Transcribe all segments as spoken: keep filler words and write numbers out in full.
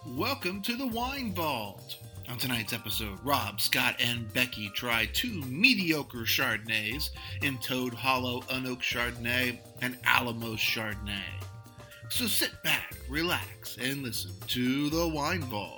Welcome to the Wine Vault. On tonight's episode, Rob, Scott, and Becky try two mediocre Chardonnays in Toad Hollow Unoaked Chardonnay and Alamos Chardonnay. So sit back, relax, and listen to the Wine Vault.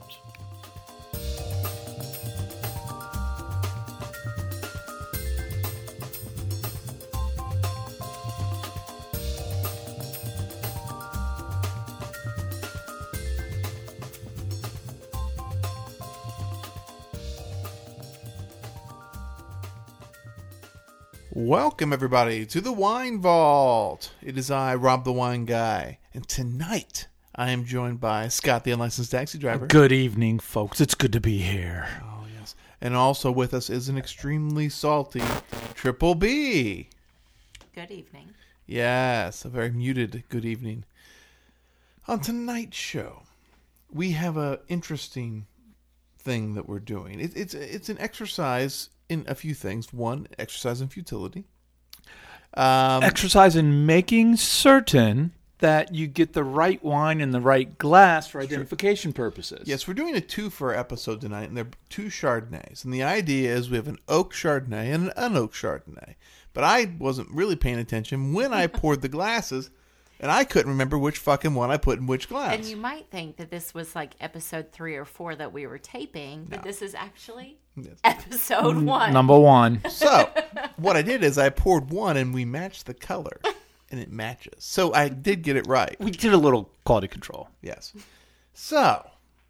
Welcome, everybody, to the Wine Vault. It is I, Rob the Wine Guy, and tonight I am joined by Scott, the unlicensed taxi driver. Good evening, folks. It's good to be here. Oh, yes. And also with us is an extremely salty Triple B. Good evening. Yes, a very muted good evening. On tonight's show, we have an interesting thing that we're doing. It, it's it's an exercise in a few things. One, exercise in futility. Um, exercise in making certain that you get the right wine in the right glass for identification purposes. Yes, we're doing a two-for episode tonight, and they're two Chardonnays. And the idea is we have an oak Chardonnay and an unoaked Chardonnay. But I wasn't really paying attention when I poured the glasses, and I couldn't remember which fucking one I put in which glass. And you might think that this was like episode three or four that we were taping, but no. This is actually yes. episode one. Number one. So, what I did is I poured one and we matched the color, and it matches. So, I did get it right. We did a little quality control. Yes. So.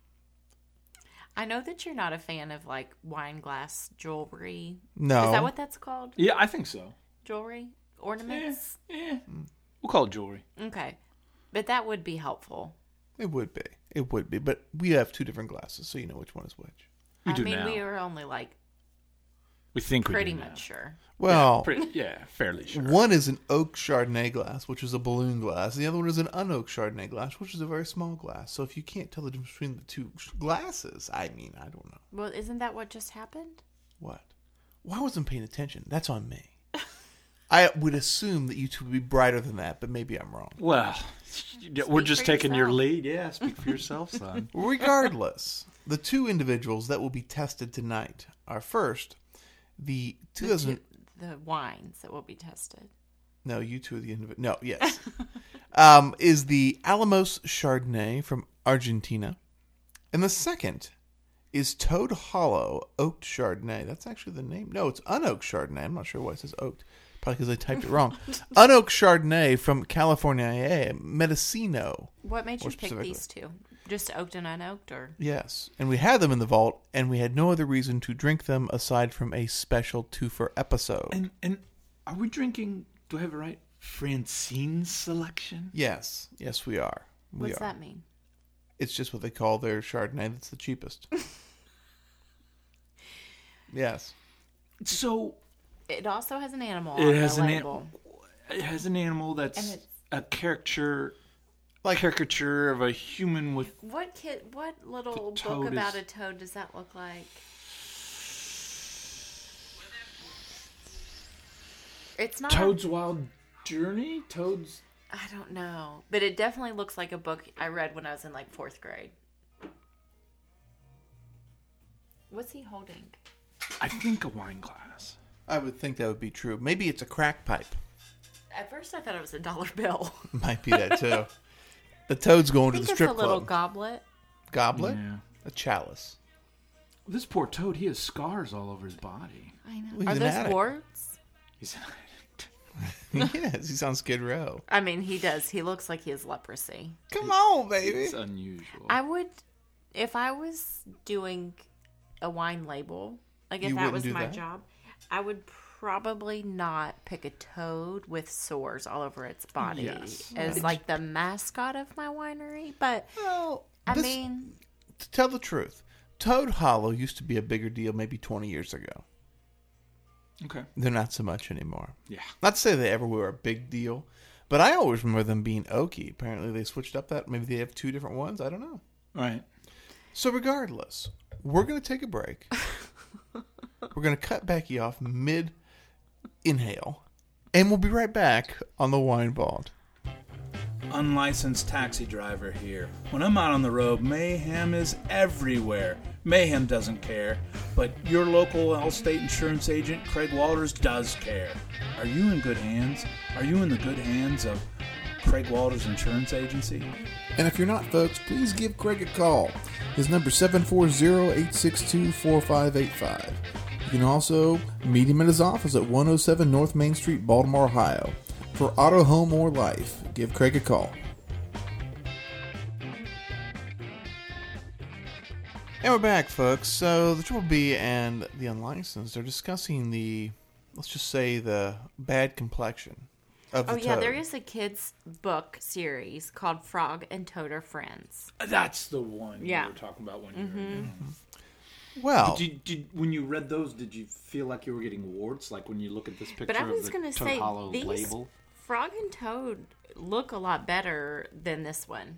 I know that you're not a fan of like wine glass jewelry. No. Is that what that's called? Yeah, I think so. Jewelry? Ornaments? Yeah. yeah. We'll call it jewelry. Okay. But that would be helpful. It would be. It would be. But we have two different glasses, so you know which one is which. We I do mean, now. we are only like we think pretty we do much now. sure. Well, yeah, pretty, yeah, fairly sure. One is an oak Chardonnay glass, which is a balloon glass. The other one is an unoaked Chardonnay glass, which is a very small glass. So if you can't tell the difference between the two glasses, I mean, I don't know. Well, isn't that what just happened? What? Well, I wasn't paying attention. That's on me. I would assume that you two would be brighter than that, but maybe I'm wrong. Well, speak we're just taking yourself. your lead. Yeah, speak for yourself, son. Regardless, the two individuals that will be tested tonight are first, the two thousand... The, the wines that will be tested. No, you two are the individuals. No, yes. um, is the Alamos Chardonnay from Argentina. And the second is Toad Hollow Oaked Chardonnay. That's actually the name. No, it's Unoaked Chardonnay. I'm not sure why it says oaked. Probably because I typed it wrong. Unoaked Chardonnay from California, Mendocino. What made you pick these two? Just oaked and unoaked, or? Yes, and we had them in the vault, and we had no other reason to drink them aside from a special two-for episode. And and are we drinking? Do I have it right? Francine's selection. Yes, yes, we are. We What's are. that mean? It's just what they call their Chardonnay. That's the cheapest. Yes. So. It also has an animal it on has the an label. An, it has an animal that's a caricature, like caricature of a human with. What kid? What little book is, about a toad does that look like? It's not Toad's Wild Journey. Toad's. I don't know, but it definitely looks like a book I read when I was in like fourth grade. What's he holding? I think a wine glass. I would think that would be true. Maybe it's a crack pipe. At first, I thought it was a dollar bill. Might be that too. The toad's going I to think the strip it's a little club. goblet. Goblet? Yeah. A chalice. This poor toad, he has scars all over his body. I know. Well, Are he's an those addict. warts? He's an addict. Yes, he's on Skid Row. I mean, he does. He looks like he has leprosy. Come on, baby. It's unusual. I would, if I was doing a wine label, like if You that wouldn't was do my that? job, I would probably not pick a toad with sores all over its body Yes. as Right. like the mascot of my winery. But Well, I this- mean, to tell the truth, Toad Hollow used to be a bigger deal maybe twenty years ago. Okay. They're not so much anymore. Yeah. Not to say they ever were a big deal, but I always remember them being oaky. Apparently they switched up that. Maybe they have two different ones. I don't know. All right. So regardless, we're going to take a break. We're going to cut Becky off mid-inhale, and we'll be right back on the Wine Vault. Unlicensed taxi driver here. When I'm out on the road, mayhem is everywhere. Mayhem doesn't care, but your local Allstate insurance agent, Craig Walters, does care. Are you in good hands? Are you in the good hands of Craig Walters Insurance Agency? And if you're not, folks, please give Craig a call. His number is seven four zero, eight six two, four five eight five. You can also meet him at his office at one oh seven North Main Street, Baltimore, Ohio. For auto, home, or life, give Craig a call. And we're back, folks. So the Triple B and the Unlicensed are discussing the, let's just say, the bad complexion of the Oh, yeah, toad. there is a kids' book series called Frog and Toad Are Friends. That's the one Yeah. you were talking about when you were in. Well, Did you, did, when you read those, did you feel like you were getting warts? Like when you look at this picture But I was of the going to Toad say, Hollow these label? Frog and Toad look a lot better than this one.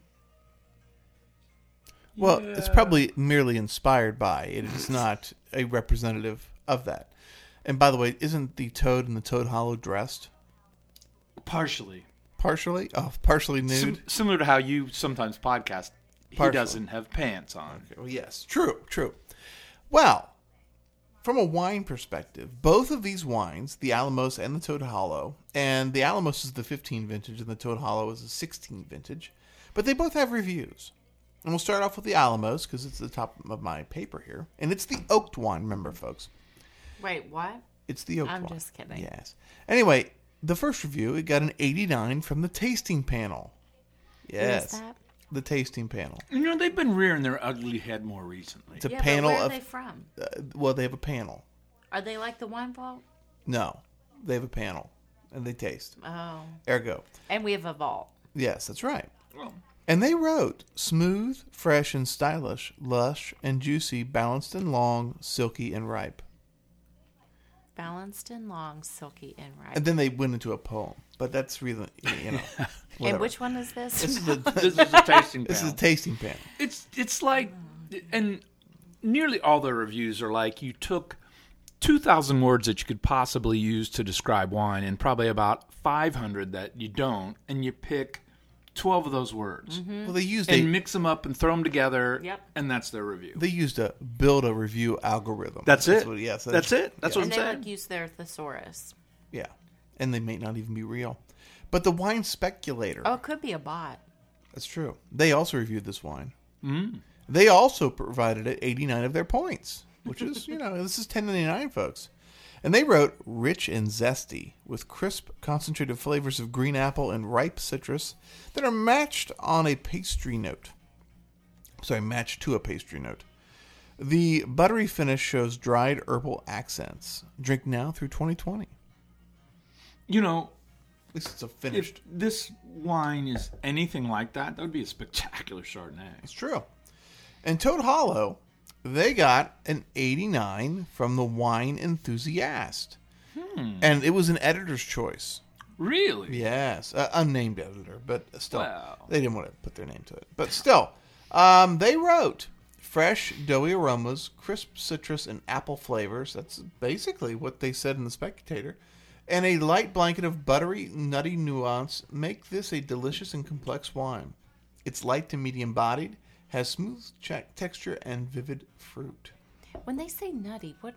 well, it's probably merely inspired by. It is not a representative of that. And by the way, isn't the toad in the Toad Hollow dressed? Partially. Partially? Oh, partially nude? Sim- similar to how you sometimes podcast, he Partial. doesn't have pants on. Well, yes. True, true. Well, from a wine perspective, both of these wines, the Alamos and the Toad Hollow, and the Alamos is the fifteen vintage and the Toad Hollow is the sixteen vintage, but they both have reviews. And we'll start off with the Alamos because it's the top of my paper here. And it's the oaked wine, remember, folks. Wait, what? It's the oaked I'm wine. just kidding. Yes. Anyway, the first review, it got an eighty-nine from the tasting panel. Yes. Who is that? The tasting panel. You know, they've been rearing their ugly head more recently. It's a Yeah, panel but where of. are they from? Uh, well, they have a panel. Are they like the Wine Vault? No, they have a panel, and they taste. Oh. Ergo, And we have a vault. yes, that's right. Well, And they wrote smooth, fresh, and stylish, lush and juicy, balanced and long, silky and ripe. Balanced and long, silky and ripe. And then they went into a poem, but that's really, you know. And whatever. which one is this? This is the this is a tasting this is panel. a tasting panel. It's it's like, and nearly all the reviews are like you took two thousand words that you could possibly use to describe wine, and probably about five hundred that you don't, and you pick twelve of those words Well, they used and a mix them up and throw them together, Yep. and that's their review. they used a build a review algorithm. That's it. What, yes, That's it. That's yeah. what and I'm they saying. like use their thesaurus. Yeah, and they may not even be real. But the wine speculator. Oh, it could be a bot. That's true. They also reviewed this wine. Mm. They also provided it eighty-nine of their points, which is, you know, this is ten ninety-nine, folks. And they wrote rich and zesty with crisp, concentrated flavors of green apple and ripe citrus that are matched on a pastry note. Sorry, matched to a pastry note. The buttery finish shows dried herbal accents. Drink now through twenty twenty. You know, At least it's a if finished. this wine is anything like that, that would be a spectacular Chardonnay. It's true. And Toad Hollow, they got an eighty-nine from the Wine Enthusiast. Hmm. And it was an editor's choice. Really? Yes, uh, unnamed editor, but still, Wow. they didn't want to put their name to it. But still, um, they wrote fresh, doughy aromas, crisp citrus, and apple flavors. That's basically what they said in The Spectator. And a light blanket of buttery, nutty nuance make this a delicious and complex wine. It's light to medium bodied, has smooth che- texture, and vivid fruit. When they say nutty, what,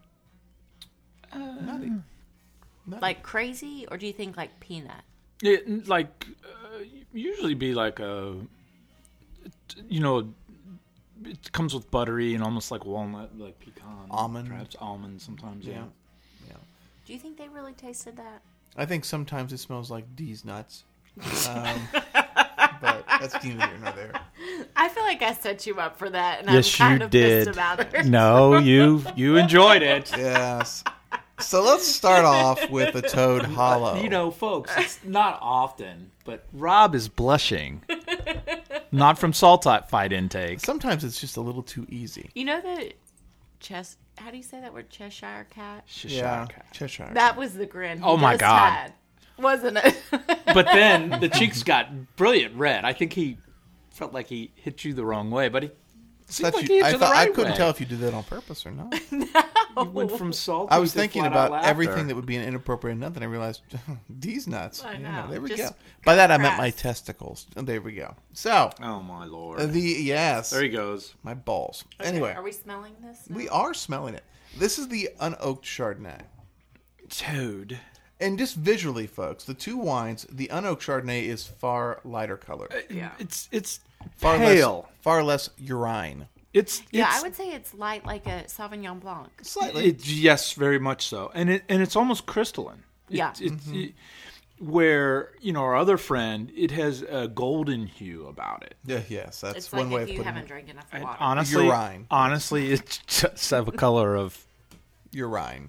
Nutty. Nutty. like crazy, or do you think like peanut? It, like, uh, usually be like a, you know, it comes with buttery and almost like walnut, like pecan. Almond. Perhaps almond sometimes, yeah. Yeah. Yeah. Do you think they really tasted that? I think sometimes it smells like D's nuts. Um, but that's neither here nor there. I feel like I set you up for that, and Yes, I'm kind you of did. pissed about it. No, you you enjoyed it. Yes. So let's start off with the Toad Hollow. You know, folks, it's not often, but Rob is blushing. Not from sulfite intake. Sometimes it's just a little too easy. You know the Ches? How do you say that word? Cheshire cat. Yeah, Cheshire. That was the grin. he Oh, my just God. had, wasn't it? But then the cheeks got brilliant red. I think he felt like he hit you the wrong way, but he seemed Thought like you- he hit I, you thought, the I right couldn't way. tell if you did that on purpose or not. You went from salty. I was to thinking flat about out laughter. everything that would be an inappropriate nut, and I realized these nuts. I You know. know, there we Just go. By that I meant my crass. testicles. And there we go. So Oh my lord! uh, the yes, there he goes. my balls. Okay, Anyway, are we smelling this? now? we are smelling it. This is the unoaked Chardonnay. Toad. And just visually, folks, the two wines, the unoaked Chardonnay is far lighter color. Yeah. It's it's Far pale. less, far less urine. It's Yeah, it's, I would say it's light like a Sauvignon Blanc. Slightly. It's, yes, very much so, and it and it's almost crystalline. It- Yeah. it's it, where you know our other friend, it has a golden hue about it. Yeah, yes, that's It's one like way if of you putting haven't it. drank enough And water. honestly, Urine. honestly, it's just have a color of Urine.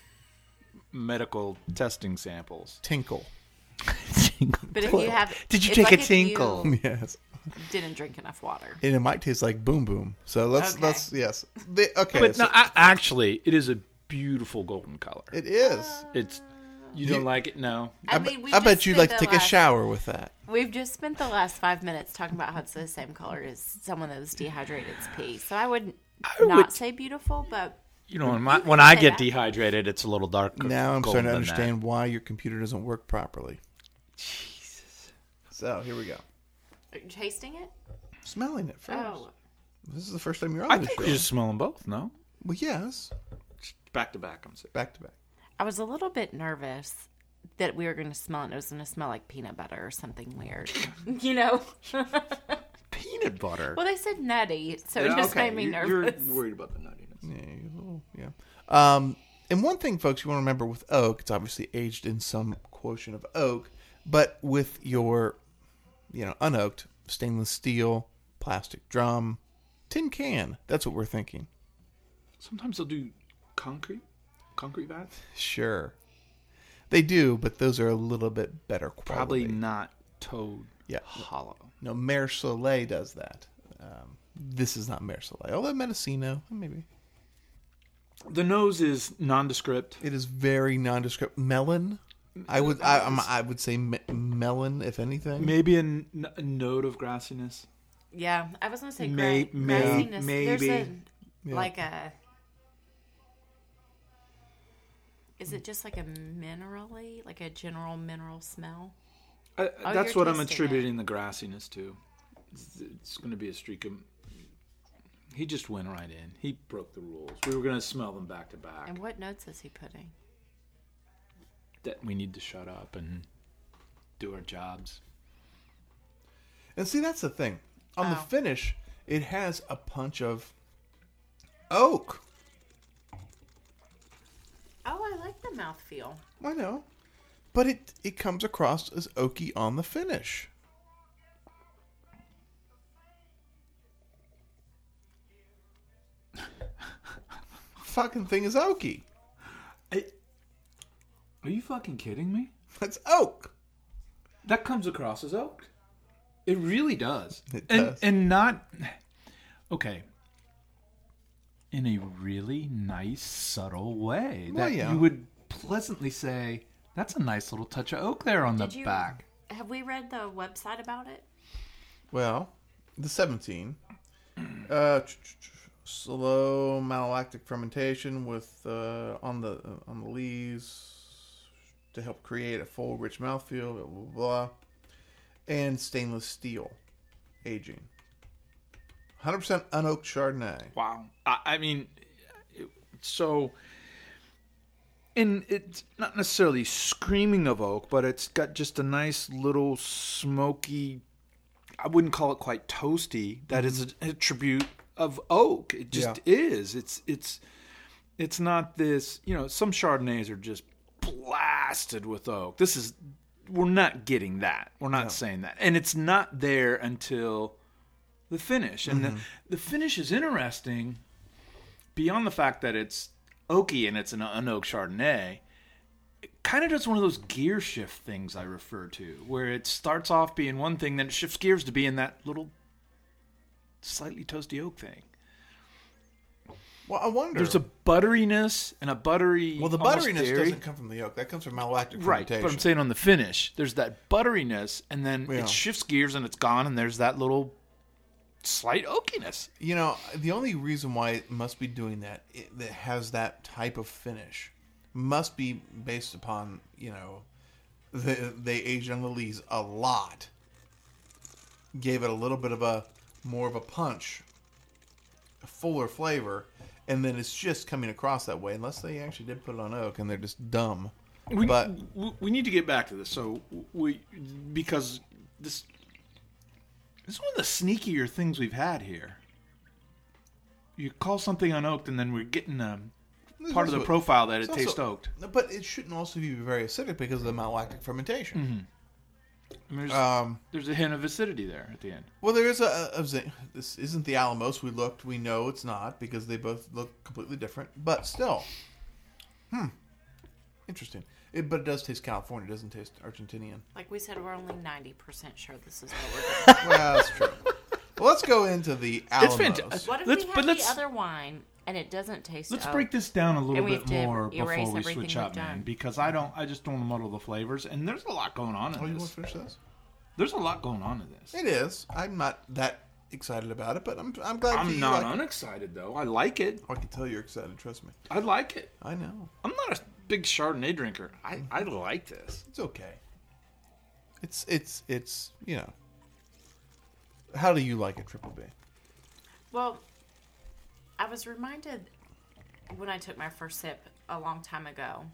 medical testing samples. Tinkle. But if you have, Did you it's take like a if tinkle? you Yes. Didn't drink enough water. And it might taste like boom boom. So let's Okay. let's yes. The, okay. But so no, a- actually, it is a beautiful golden color. it is. It's you don't like it? No. I, I, mean, be- we I just bet you'd spent like to the take a last- shower with that. We've just spent the last five minutes talking about how it's the same color as someone that was dehydrated's pee. So I would I not would- say beautiful, but You know, when, my, can when I say get that. dehydrated, it's a little darker. Now I'm gold starting to than understand why your computer doesn't work properly. Jesus. So here we go. are you tasting it? Smelling it first. Oh, This is the first time you're on That. I this think show. we just smell them both. No, Well, yes. back to back. I'm saying. Back to back. I was a little bit nervous that we were going to smell it. and It was going to smell like peanut butter or something weird. You know? Peanut butter. Well, they said nutty, so it just made me nervous. You're worried about the nuttiness. Yeah, a little- yeah. Um, and one thing, folks, you want to remember with oak, it's obviously aged in some quotient of oak, but with your, you know, unoaked stainless steel, plastic drum, tin can. That's what we're thinking. Sometimes they'll do concrete, concrete vats. Sure. They do, but those are a little bit better quality. Probably not Toad Yeah. Hollow. No, Mer Soleil does that. Um, this is not Mer Soleil. Although Mendocino, maybe. The nose is nondescript. It is very nondescript. Melon. I would I, I'm- I would say me- melon, if anything. Maybe a, n- a note of grassiness. Yeah, I was going to say May- gra- may- grassiness. There's maybe. a, Yeah. like a... Is it just like a minerally, like a general mineral smell? I, Oh, that's you're what I'm tasting attributing the grassiness to. It's, it's going to be a streak of. He just went right in. He broke the rules. We were going to smell them back to back. And what notes is he putting? That we need to shut up and do our jobs. And see, that's the thing. On the Oh. finish, it has a punch of oak. Oh, I like the mouthfeel. I know. But it, it comes across as oaky on the finish. Fucking thing is oaky. I, are you fucking kidding me? That's oak. That comes across as oak. It really does. It and, does. And not. Okay. In a really nice, subtle way. Well, that yeah. you would pleasantly say, that's a nice little touch of oak there on Did the you back. have we read the website about it? Well, the seventeen. Uh, ch- ch- ch- slow malolactic fermentation with uh, on the uh, on the lees to help create a full, rich mouthfeel. Blah blah blah. And stainless steel aging. one hundred percent unoaked Chardonnay. Wow. I, I mean, it, so. And it's not necessarily screaming of oak, but it's got just a nice little smoky. I wouldn't call it quite toasty. That is an attribute of oak. It just Yeah. is. It's it's it's not this. You know, some Chardonnays are just blasted with oak. This is. We're not getting that. We're not No. saying that, and it's not there until the finish. And Mm-hmm. the, the finish is interesting beyond the fact that it's oaky and it's an unoaked Chardonnay. It kind of does one of those gear shift things I refer to, where it starts off being one thing, then it shifts gears to being that little slightly toasty oak thing. Well, I wonder. There's a butteriness and a buttery. well, the almost butteriness dairy. doesn't come from the oak. That comes from malolactic Right, fermentation. but I'm saying on the finish, there's that butteriness, and then Yeah. it shifts gears and it's gone, and there's that little slight oakiness. You know, the only reason why it must be doing that, it, that has that type of finish, must be based upon, you know, the, they aged on the lees a lot. Gave it a little bit of a, more of a punch, a fuller flavor, and then it's just coming across that way, unless they actually did put it on oak and they're just dumb. We, but we need to get back to this. So we, because this, this is one of the sneakier things we've had here. You call something unoaked, and then we're getting a part of the also, profile that it also, tastes oaked. But it shouldn't also be very acidic because of the malolactic fermentation. Mm-hmm. I mean, there's, Um, there's a hint of acidity there at the end. Well, there is a, a, a. This isn't the Alamos. We looked. We know it's not because they both look completely different. But still, hmm, interesting. It, but it does taste California. It doesn't taste Argentinian. Like we said, we're only ninety percent sure this is what we're doing. Well, that's true. Well, let's go into the Alamos. It's fantastic. What if Let's- we but have let's- the other wine and it doesn't taste Let's oak? break this down a little And we bit have to more erase before we everything switch we've up, man. done. Because I don't. I just don't want to muddle the flavors, and there's a lot going on in Oh, you want this. to finish this? There's a lot going on in this. It is. I'm not that excited about it, but I'm. I'm glad. I'm you not like it. unexcited though. I like it. I can tell you're excited. Trust me. I like it. I know. I'm not a big Chardonnay drinker. I, I like this. It's okay. It's it's it's you know. How do you like it, Triple B? Well, I was reminded when I took my first sip a long time ago.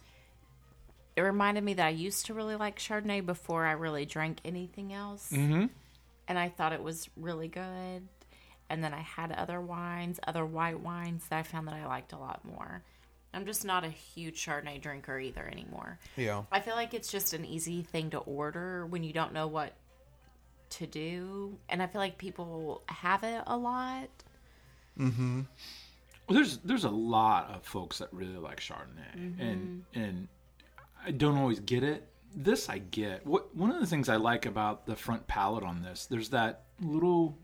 It reminded me that I used to really like Chardonnay before I really drank anything else. Mm-hmm. And I thought it was really good. And then I had other wines, other white wines that I found that I liked a lot more. I'm just not a huge Chardonnay drinker either anymore. Yeah. I feel like it's just an easy thing to order when you don't know what to do. And I feel like people have it a lot. Mm-hmm. Well, there's there's a lot of folks that really like Chardonnay, Mm-hmm. and and I don't always get it. This I get. What one of the things I like about the front palate on this, there's that little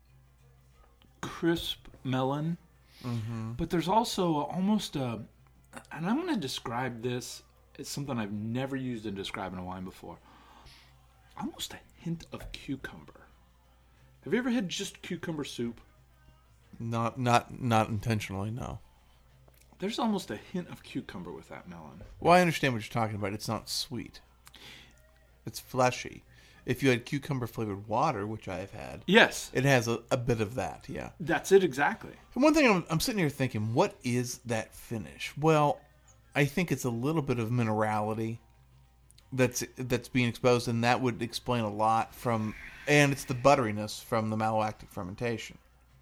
crisp melon, Mm-hmm. but there's also almost a, and I'm going to describe this as something I've never used in describing a wine before. Almost a hint of cucumber. Have you ever had just cucumber soup? Not not not intentionally. No. There's almost a hint of cucumber with that melon. Well, I understand what you're talking about. It's not sweet. It's fleshy. If you had cucumber flavored water, which I have had, Yes, it has a, a bit of that. Yeah. that's it exactly. And one thing I'm, I'm sitting here thinking, what is that finish? Well, I think it's a little bit of minerality that's that's being exposed, and that would explain a lot from, and it's the butteriness from the malolactic fermentation.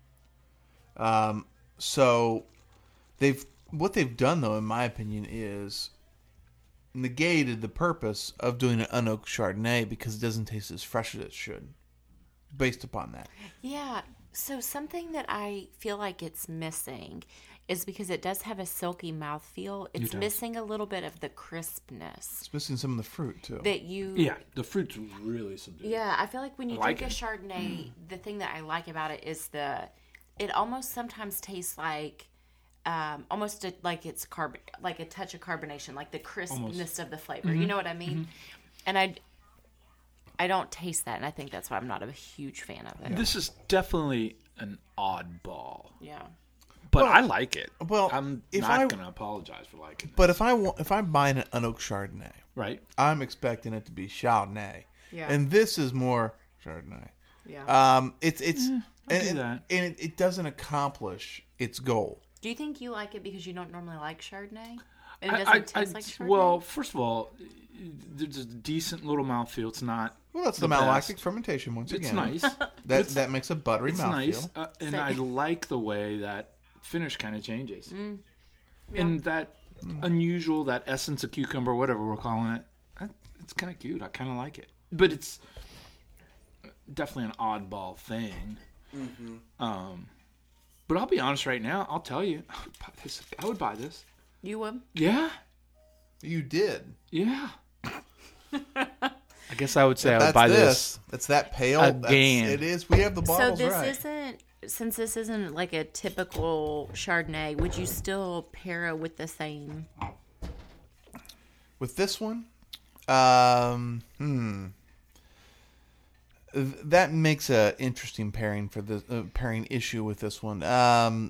Um, so they've what they've done, though, in my opinion, is negated the purpose of doing an unoaked Chardonnay because it doesn't taste as fresh as it should, based upon that. Yeah. So something that I feel like it's missing is because it does have a silky mouthfeel. It's does. missing a little bit of the crispness It's missing some of the fruit too. that you. Yeah, the fruit's really subdued. Yeah, I feel like when you I like drink it. a Chardonnay, the thing that I like about it is the. It almost sometimes tastes like. Um, almost a, like it's carb, like a touch of carbonation, like the crispness Almost. of the flavor. You know what I mean? And I, I don't taste that, and I think that's why I'm not a huge fan of it. This is definitely an oddball, Yeah. but Well- I like it. well, I'm if not I- going to apologize for liking it. But if I want, if I'm buying an unoaked Chardonnay, Right? I'm expecting it to be Chardonnay, Yeah. and this is more Chardonnay. Yeah. Um, it's it's I'll and, do and- that. and it, it doesn't accomplish its goal. Do you think you like it because you don't normally like Chardonnay? And it I, doesn't I, taste I- like Chardonnay? well, first of all, there's a decent little mouthfeel. It's not. Well, that's the, the malolactic best. fermentation once It's again. nice. That that makes a buttery It's mouthfeel. nice, uh, and So- I like the way that finish kind of changes, Mm. and that unusual, that essence of cucumber, whatever we're calling it. that- It's kind of cute. I kind of like it, but it's definitely an oddball thing. Mm-hmm. Um, but I'll be honest right now. I'll tell you, I would buy this. I would buy this. You would? Yeah, You did. yeah. I guess I would say I would That's buy this. this. That's that pale. Again. That's, it is. We have the So bottles this right. isn't, since this isn't like a typical Chardonnay, would you still pair it with the same? With this one, um, hmm. th- that makes a interesting pairing for the uh, pairing issue with this one. Um,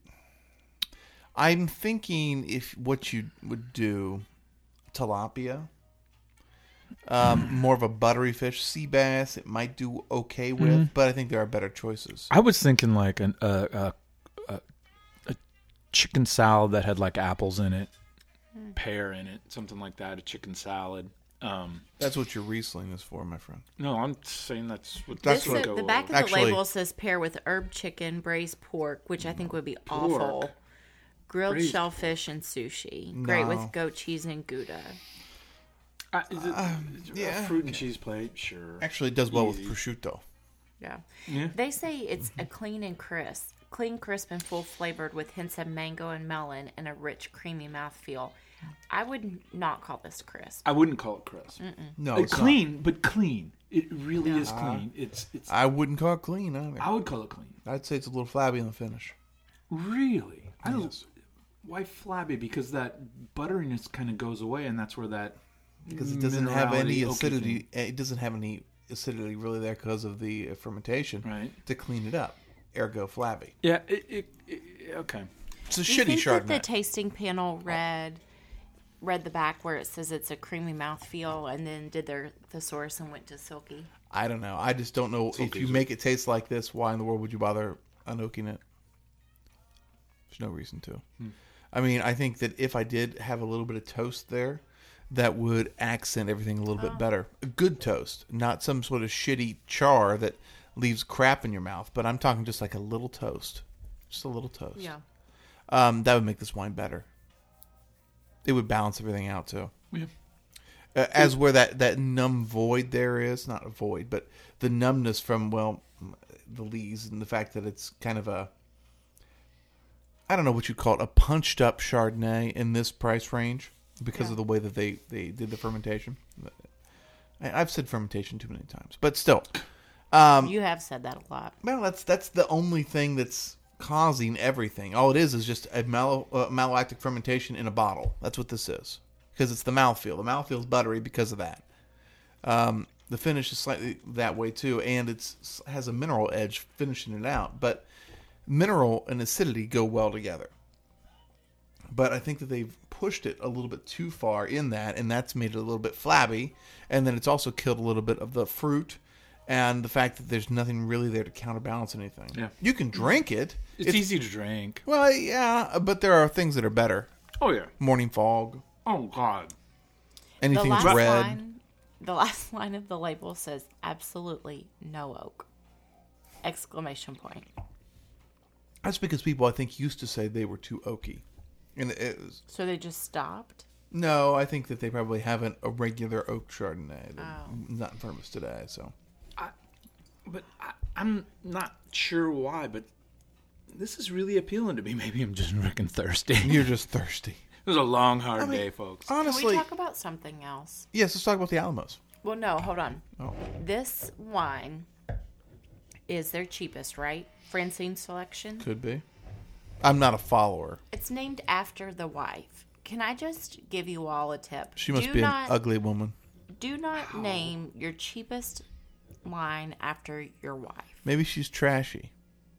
I'm thinking if what you would do, tilapia, um, more of a buttery fish, sea bass. It might do okay with, Mm-hmm. but I think there are better choices. I was thinking like an, uh, a, a a chicken salad that had like apples in it, pear in it, something like that. A chicken salad. Um, That's what your Riesling is for, my friend. no, I'm saying that's what That's This what is- go the back of over. the Actually- label says pair with herb chicken, braised pork, which I think would be awful. Pork? Grilled Braised shellfish and sushi. Great No. with goat cheese and Gouda. Uh, is it, yeah. a fruit and cheese plate, sure. Actually, it does well Easy. with prosciutto. Yeah. Yeah. They say it's a clean and crisp. Clean, crisp, and full flavored with hints of mango and melon and a rich, creamy mouthfeel. I would not call this crisp. I wouldn't call it crisp. No, Uh, it's not. clean, but clean. It really is clean. It's it's. I wouldn't call it clean either. I would call it clean. I'd say it's a little flabby in the finish. Really? I don't. Yes. Why flabby? Because that butteriness kind of goes away, and that's where that Because it doesn't have any minerality, oaky acidity. thing- It doesn't have any acidity really there because of the uh, fermentation Right. to clean it up. Ergo flabby. Yeah. It, it, it, okay. It's a Do you shitty think that Chardonnay. the tasting panel read read the back where it says it's a creamy mouthfeel and then did their thesaurus and went to silky? I don't know. I just don't know if okay, you so- make it taste like this. Why in the world would you bother unoaking it? There's no reason to. Hmm. I mean, I think that if I did have a little bit of toast there, that would accent everything a little bit better. A good toast, not some sort of shitty char that leaves crap in your mouth. But I'm talking just like a little toast, just a little toast. Um, that would make this wine better. It would balance everything out too. Yeah. Uh, as where that, that numb void there is, not a void, but the numbness from, well, the lees and the fact that it's kind of a, I don't know what you call it, a punched up Chardonnay in this price range because Yeah. of the way that they, they did the fermentation. I, I've said fermentation too many times, but still. Um, You have said that a lot. well, that's that's the only thing that's causing everything. All it is is just a malo, uh, malolactic fermentation in a bottle. That's what this is. Because it's the mouthfeel. The mouthfeel is buttery because of that. Um, the finish is slightly that way too, and it's has a mineral edge finishing it out. But mineral and acidity go well together. But I think that they've pushed it a little bit too far in that, and that's made it a little bit flabby. And then it's also killed a little bit of the fruit and the fact that there's nothing really there to counterbalance anything. Yeah. You can drink it. It's, easy to drink. Well, yeah, but there are things that are better. Oh yeah. Morning fog. Oh God. Anything the that's last red. line, the last line of the label says absolutely no oak! Exclamation point. That's because people, I think, used to say they were too oaky. And it was, So they just stopped. no, I think that they probably haven't a regular oak Chardonnay. They're Oh. Not in front of us today, so. But I, I'm not sure why, but this is really appealing to me. Maybe I'm just freaking thirsty. You're just thirsty. It was a long, hard I mean, day, folks. Can we Honestly, talk about something else? yes, let's talk about the Alamos. Well, no, hold on. Oh. This wine is their cheapest, right? Francine Selection. Could be. I'm not a follower. It's named after the wife. Can I just give you all a tip? She must do be not, an ugly woman. Do not name your cheapest wine after your wife. Maybe she's trashy.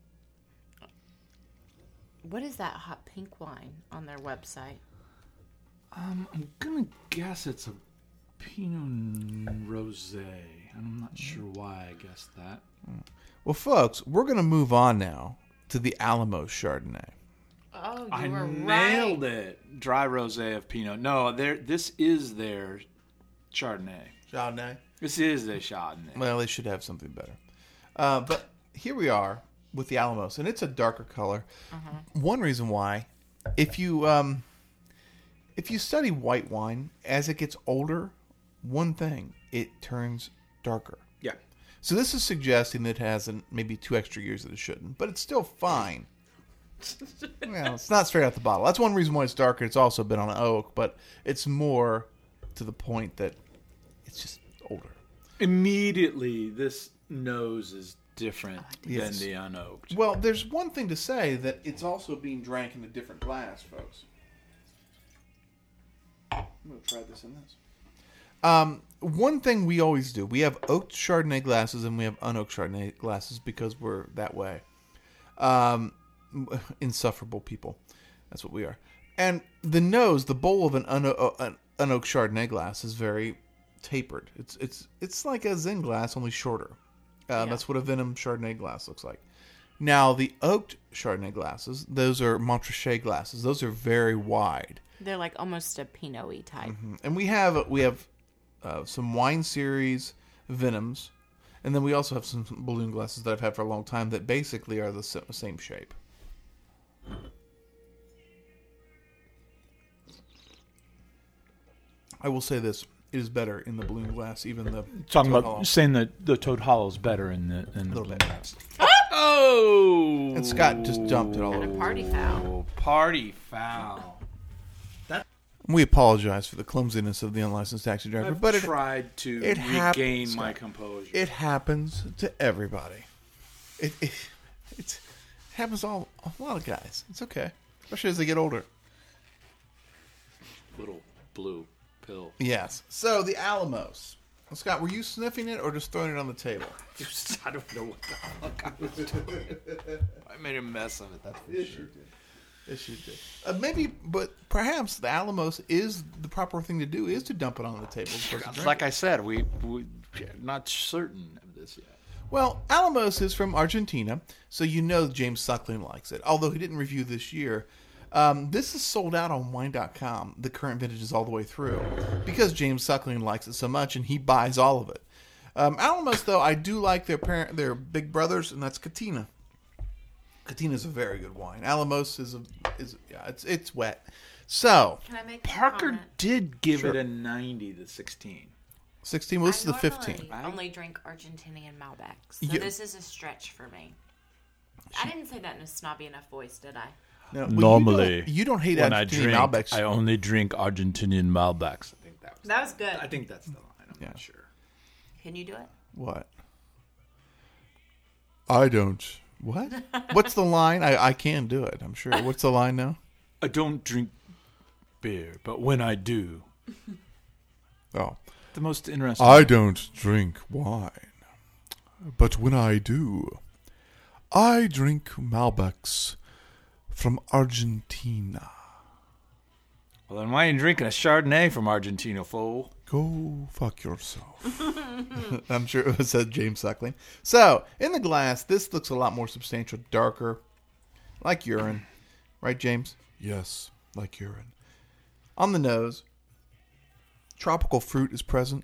What is that hot pink wine on their website? Um, I'm gonna guess it's a Pinot Rosé. I'm not sure why I guessed that. Well, folks, we're going to move on now to the Alamos Chardonnay. Oh, you I were nailed right. it. Dry rosé of Pinot. No, there. This is their Chardonnay. Chardonnay? This is their Chardonnay. Well, they should have something better. Uh, but here we are with the Alamos, and it's a darker color. One reason why, if you um, if you study white wine as it gets older, one thing, it turns darker. Yeah. So this is suggesting that it has an, maybe two extra years that it shouldn't, but it's still fine. Well, it's not straight out the bottle. That's one reason why it's darker. It's also been on an oak, but it's more to the point that it's just older. Immediately, this nose is different Yes. than the unoaked. Well, there's one thing to say that it's also being drank in a different glass, folks. I'm going to try this in this. Um, one thing we always do, we have oaked Chardonnay glasses and we have unoaked Chardonnay glasses because we're that way. Um, insufferable people. That's what we are. And the nose, the bowl of an, uno- an unoaked Chardonnay glass is very tapered. It's it's it's like a Zin glass, only shorter. Uh, Yeah. That's what a Venom Chardonnay glass looks like. Now, the oaked Chardonnay glasses, those are Montrachet glasses. Those are very wide. They're like almost a Pinot-y type. And we have we have uh, some wine series Venoms, and then we also have some balloon glasses that I've had for a long time that basically are the sa- same shape. I will say this: it is better in the balloon glass, even the Talking Toad about Hollow. saying that the Toad Hollow is better in the in the Little blue bit. glass. Oh! And Scott just dumped it all And a over. party foul. Party foul. We apologize for the clumsiness of the unlicensed taxi driver, I've but it tried to it hap- regain my Scott, composure. it happens to everybody. It, it it's, it happens to all a lot of guys. It's okay, especially as they get older. Little blue pill. Yes. So the Alamos. Well, Scott, were you sniffing it or just throwing it on the table? I don't know what the fuck I was doing. I made a mess of it. That's for sure. Yes, you did. Uh, maybe, but perhaps the Alamos is the proper thing to do is to dump it on the table. before you drink Like it. I said, we we not certain of this yet. Well, Alamos is from Argentina, so you know James Suckling likes it. Although he didn't review this year. Um, this is sold out on wine dot com, the current vintages all the way through, because James Suckling likes it so much and he buys all of it. Um, Alamos, though, I do like their parent, their big brothers, and that's Catina. Catina is a very good wine. Alamos is a is yeah, it's it's wet. So Can I make a Parker comment? did give Sure. it a ninety to sixteen. sixteen. Well, this is I the fifteen. normally only drink Argentinian Malbecs, so You- this is a stretch for me. I didn't say that in a snobby enough voice, did I? No, well, Normally, you don't, you don't hate when I Argentinian drink, Malbecs. I only drink Argentinian Malbecs. I think that was. That was good. I think that's the line. I'm Yeah. not sure. Can you do it? What? I don't. What? What's the line? I, I can do it, I'm sure. What's the line now? I don't drink beer, but when I do, Oh. the most interesting. I don't drink wine. But when I do, I drink Malbecs from Argentina. Well, then why are you drinking a Chardonnay from Argentina, fool? Go fuck yourself. I'm sure it said James Suckling. So, in the glass, this looks a lot more substantial, darker, like urine. Right, James? Yes, like urine. On the nose, tropical fruit is present.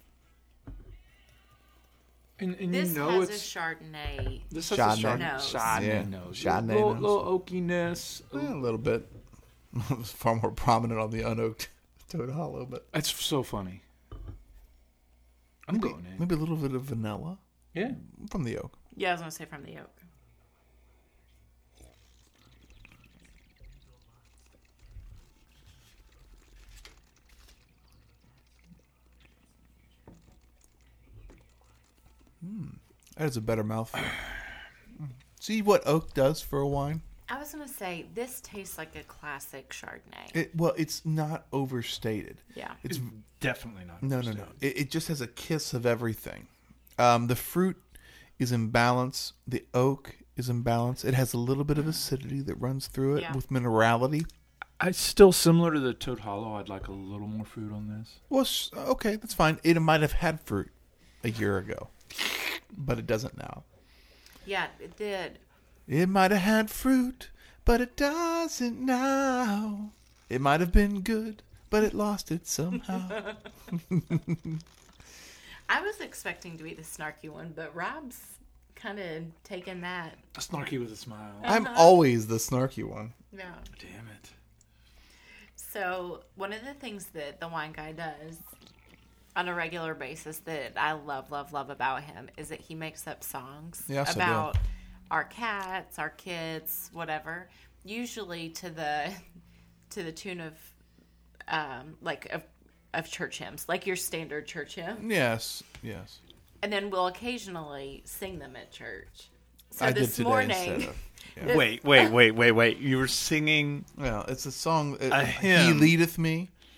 And, and This you know has it's a Chardonnay. this has Chardonnay. a Chardonnay, Nose. Chardonnay Yeah, nose. Chardonnay little, nose. little oakiness. Eh, a little bit. It's far more prominent on the unoaked Toad Hollow, but It's so funny. I'm maybe, going in. maybe a little bit of vanilla Yeah. from the oak. Yeah, I was gonna say from the yolk. That is a better mouthful. See what oak does for a wine? I was gonna say this tastes like a classic Chardonnay. It, well, it's not overstated. Yeah. It's Definitely not. no, no, no. It, it just has a kiss of everything. Um, the fruit is in balance. The oak is in balance. It has a little bit of acidity that runs through it Yeah. with minerality. I still similar to the Toad Hollow. I'd like a little more fruit on this. Well, s- okay, that's fine. It might have had fruit a year ago, but it doesn't now. Yeah, it did. It might have had fruit, but it doesn't now. It might have been good, but it lost it somehow. I was expecting to be the snarky one, but Rob's kind of taken that. Snarky with a smile. I'm always the snarky one. Yeah. Damn it. So one of the things that the wine guy does on a regular basis that I love, love, love about him is that he makes up songs Yes, I do. about our cats, our kids, whatever. Usually to the to the tune of um, like of of church hymns, like your standard church hymn, Yes, yes. and then we'll occasionally sing them at church. So I did this today morning, instead of. Yeah. This- Wait, wait, wait, wait, wait. You were singing. Well, it's a song. uh, A He hymn. leadeth me.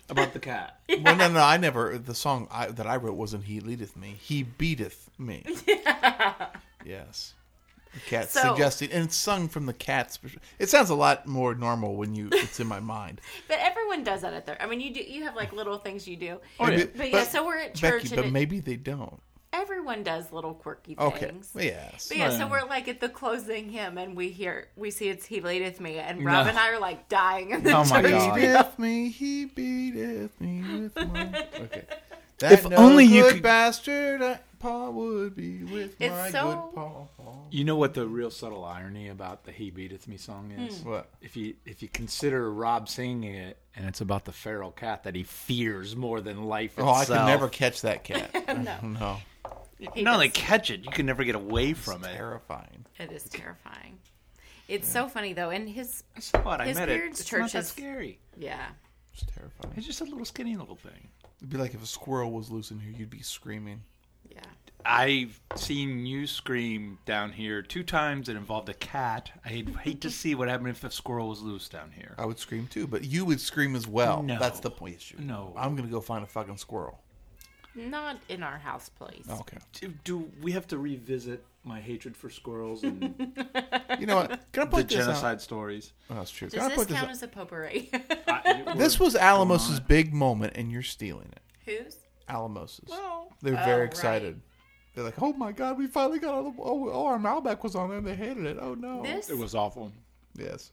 about the cat. Well, no, no, I never. The song I, that I wrote wasn't "He leadeth me." He beateth me. Yes. The cat So- suggesting, and it's sung from the cat's. pers- It sounds a lot more normal when you. It's in my mind. But everyone does that at their. I mean, you do. You have like little things you do. Oh, yeah. But yeah, so we're at church, Becky, and but it- maybe they don't. everyone does little quirky Okay. things. Yes. But yeah, so Right. we're like at the closing hymn, and we hear, we see it's "He leadeth me," and No. Rob and I are like dying in the Oh my church. God. He beateth me, he beateth me with my. Okay. That If no only you good could- bastard, I, Paul would be with It's my so- good Paul. You know what the real subtle irony about the "He Beateth Me" song is? What? If you if you consider Rob singing it, and it's about the feral cat that he fears more than life Oh, I itself. could never catch that cat. No. No. He Not only does. catch it, you can never get away from it. Terrifying. It is terrifying. It's so funny though, and his So what? I His met it. parents' It's church not that is- scary. yeah. It's terrifying. It's just a little skinny little thing. It'd be like if a squirrel was loose in here, you'd be screaming. Yeah. I've seen you scream down here two times. It involved a cat. I'd hate to see what happened if a squirrel was loose down here. I would scream too, but you would scream as well. No. That's the point. Issue. No. I'm gonna go find a fucking squirrel. Not in our house, please. Okay. Do, do we have to revisit my hatred for squirrels and You know what? Can I the point this genocide out? stories? Oh, that's true. Can Does I this point this count out? as a potpourri? I, This was Going on Alamos's it. big moment, and you're stealing it. Whose? Alamos's. Well, They're Oh, very right. excited. They're like, "Oh my god, we finally got on the. Oh, oh, our Malbec was on there. and They hated it. Oh no." This? it was awful. Yes.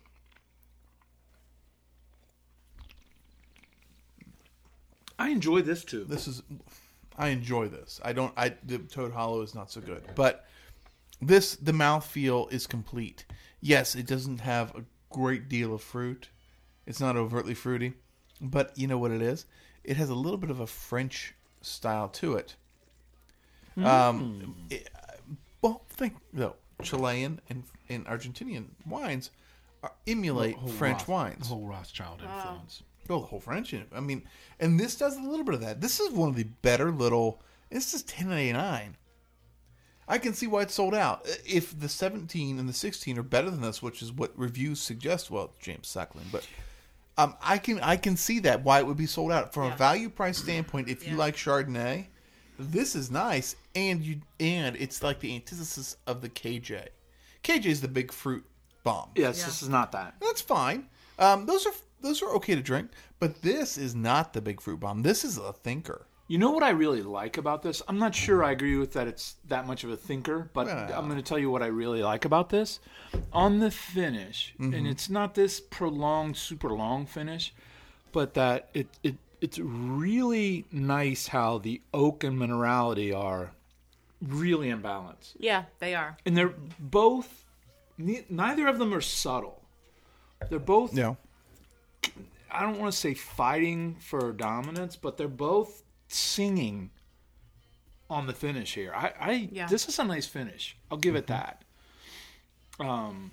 I enjoy this too. This is. I enjoy this. I don't. I the Toad Hollow is not so good, but this the mouthfeel is complete. Yes, it doesn't have a great deal of fruit. It's not overtly fruity, but you know what it is? It has a little bit of a French style to it. Um, it- well, think though, Chilean and, and Argentinian wines are, emulate French Roth- wines. The whole Rothschild influence. Oh, the whole French. I mean, and this does a little bit of that. This is one of the better little. This is ten eighty-nine. I can see why it's sold out. If the seventeen and the sixteen are better than this, which is what reviews suggest, well, James Suckling, but um, I can I can see that why it would be sold out from Yeah. a value price standpoint. If you Yeah. like Chardonnay, this is nice, and you and it's like the antithesis of the K J. K J is the big fruit bomb. Yes, Yeah. this is not that. That's fine. Um, those are those are okay to drink, but this is not the big fruit bomb. This is a thinker. You know what I really like about this? I'm not sure I agree with that it's that much of a thinker, but Well. I'm going to tell you what I really like about this. On the finish, and it's not this prolonged, super long finish, but that it, it it's really nice how the oak and minerality are really in balance. Yeah, they are. And they're both, ne- neither of them are subtle. They're both, Yeah. I don't want to say fighting for dominance, but they're both singing on the finish here. I, I Yeah. this is a nice finish. I'll give it that. Um,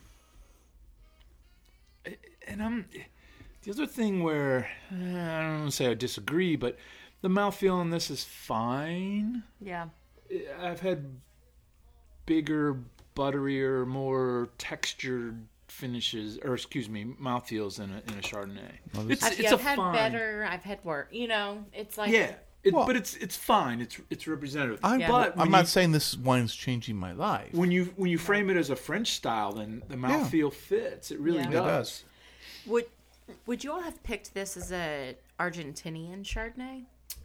and I'm the other thing where eh, I don't want to say I disagree, but the mouthfeel on this is fine. Yeah. I've had bigger, butterier, more textured finishes, or excuse me, mouthfeels in a in a Chardonnay. It's I've, it's yeah, a I've had fine, better. I've had worse. You know, it's like yeah. It, Well- but it's it's fine. It's it's representative. I'm, Yeah. But I'm when not you, saying this wine's changing my life. when you when you frame it as a French style, then the mouthfeel fits. It really Yeah. It does. does. Would Would you all have picked this as a Argentinian Chardonnay?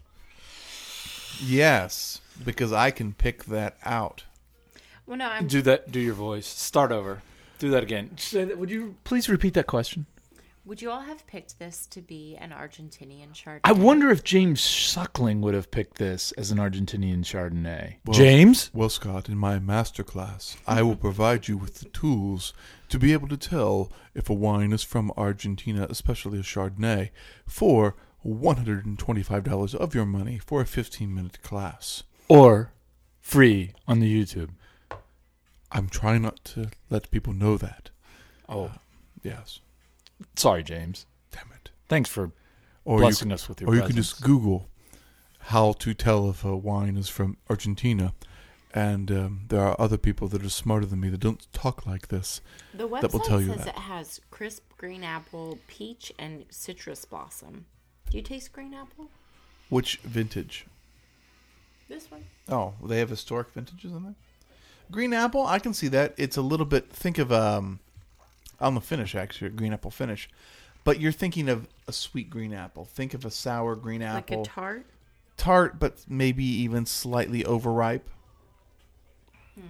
Yes, because I can pick that out. Well, no, I'm. Do that. Do your voice. Start over. Do that again. Say that, would you please repeat that question? Would you all have picked this to be an Argentinian Chardonnay? I wonder if James Suckling would have picked this as an Argentinian Chardonnay. Well- James? Well, Scott, in my masterclass, I will provide you with the tools to be able to tell if a wine is from Argentina, especially a Chardonnay, for one hundred twenty-five dollars of your money for a fifteen-minute class. Or free on the YouTube. I'm trying not to let people know that. Oh, Yes. sorry, James. Damn it. Thanks for Or blessing you, us with your or you presence. can just Google how to tell if a wine is from Argentina. And um, there are other people that are smarter than me that don't talk like this. The website that will tell you says that. it has crisp green apple, peach, and citrus blossom. Do Do you taste green apple? Which vintage? This one. Oh, they have historic vintages in there. Green apple, I can see that. It's a little bit. Think of um, on the finish actually, a green apple finish, but you're thinking of a sweet green apple. Think of a sour green apple, Like a tart. tart, but maybe even slightly overripe. Hmm.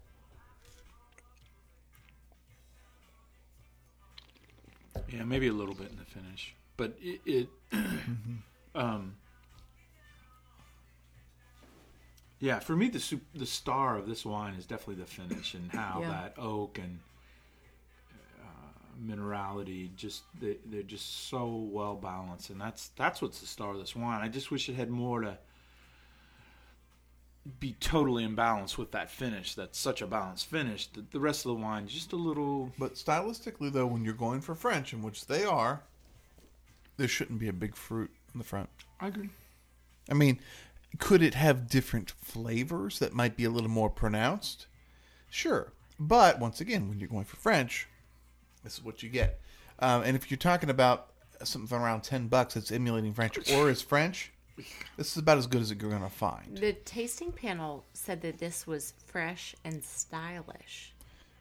Yeah, maybe a little bit in the finish, but it. it um, yeah, for me, the soup, the star of this wine is definitely the finish and how Yeah. that oak and uh, minerality just they, they're just so well balanced, and that's that's what's the star of this wine. I just wish it had more to be totally in balance with that finish. That's such a balanced finish. The, the rest of the wine just a little. But stylistically, though, when you're going for French, in which they are, there shouldn't be a big fruit in the front. I agree. I mean, could it have different flavors that might be a little more pronounced? Sure. But once again, when you're going for French, this is what you get. Um, and if you're talking about something around ten bucks that's emulating French or is French, this is about as good as you're going to find. The tasting panel said that this was fresh and stylish.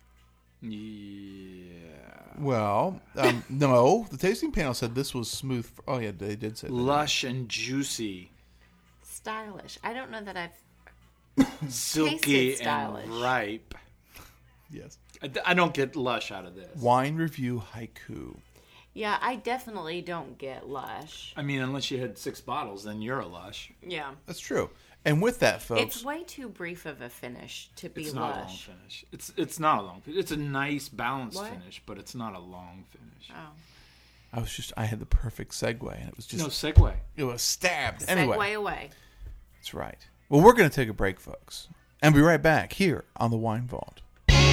Yeah. Well, um, no. The tasting panel said this was smooth. Oh, yeah, they did say that. Lush and juicy. Stylish. I don't know that I've Silky tasted stylish. and ripe. Yes. I, I don't get lush out of this. Wine review haiku. Yeah, I definitely don't get lush. I mean, unless you had six bottles, then you're a lush. Yeah. That's true. And with that, folks, It's way too brief of a finish to be It's not a long lush. finish. It's it's not a long finish. It's a nice balanced What? finish, but it's not a long finish. Oh. I was just, I had the perfect segue, and it was just, No segue. it was stabbed. Anyway. Segue away. That's right. Well, we're going to take a break, folks, and be right back here on the Wine Vault.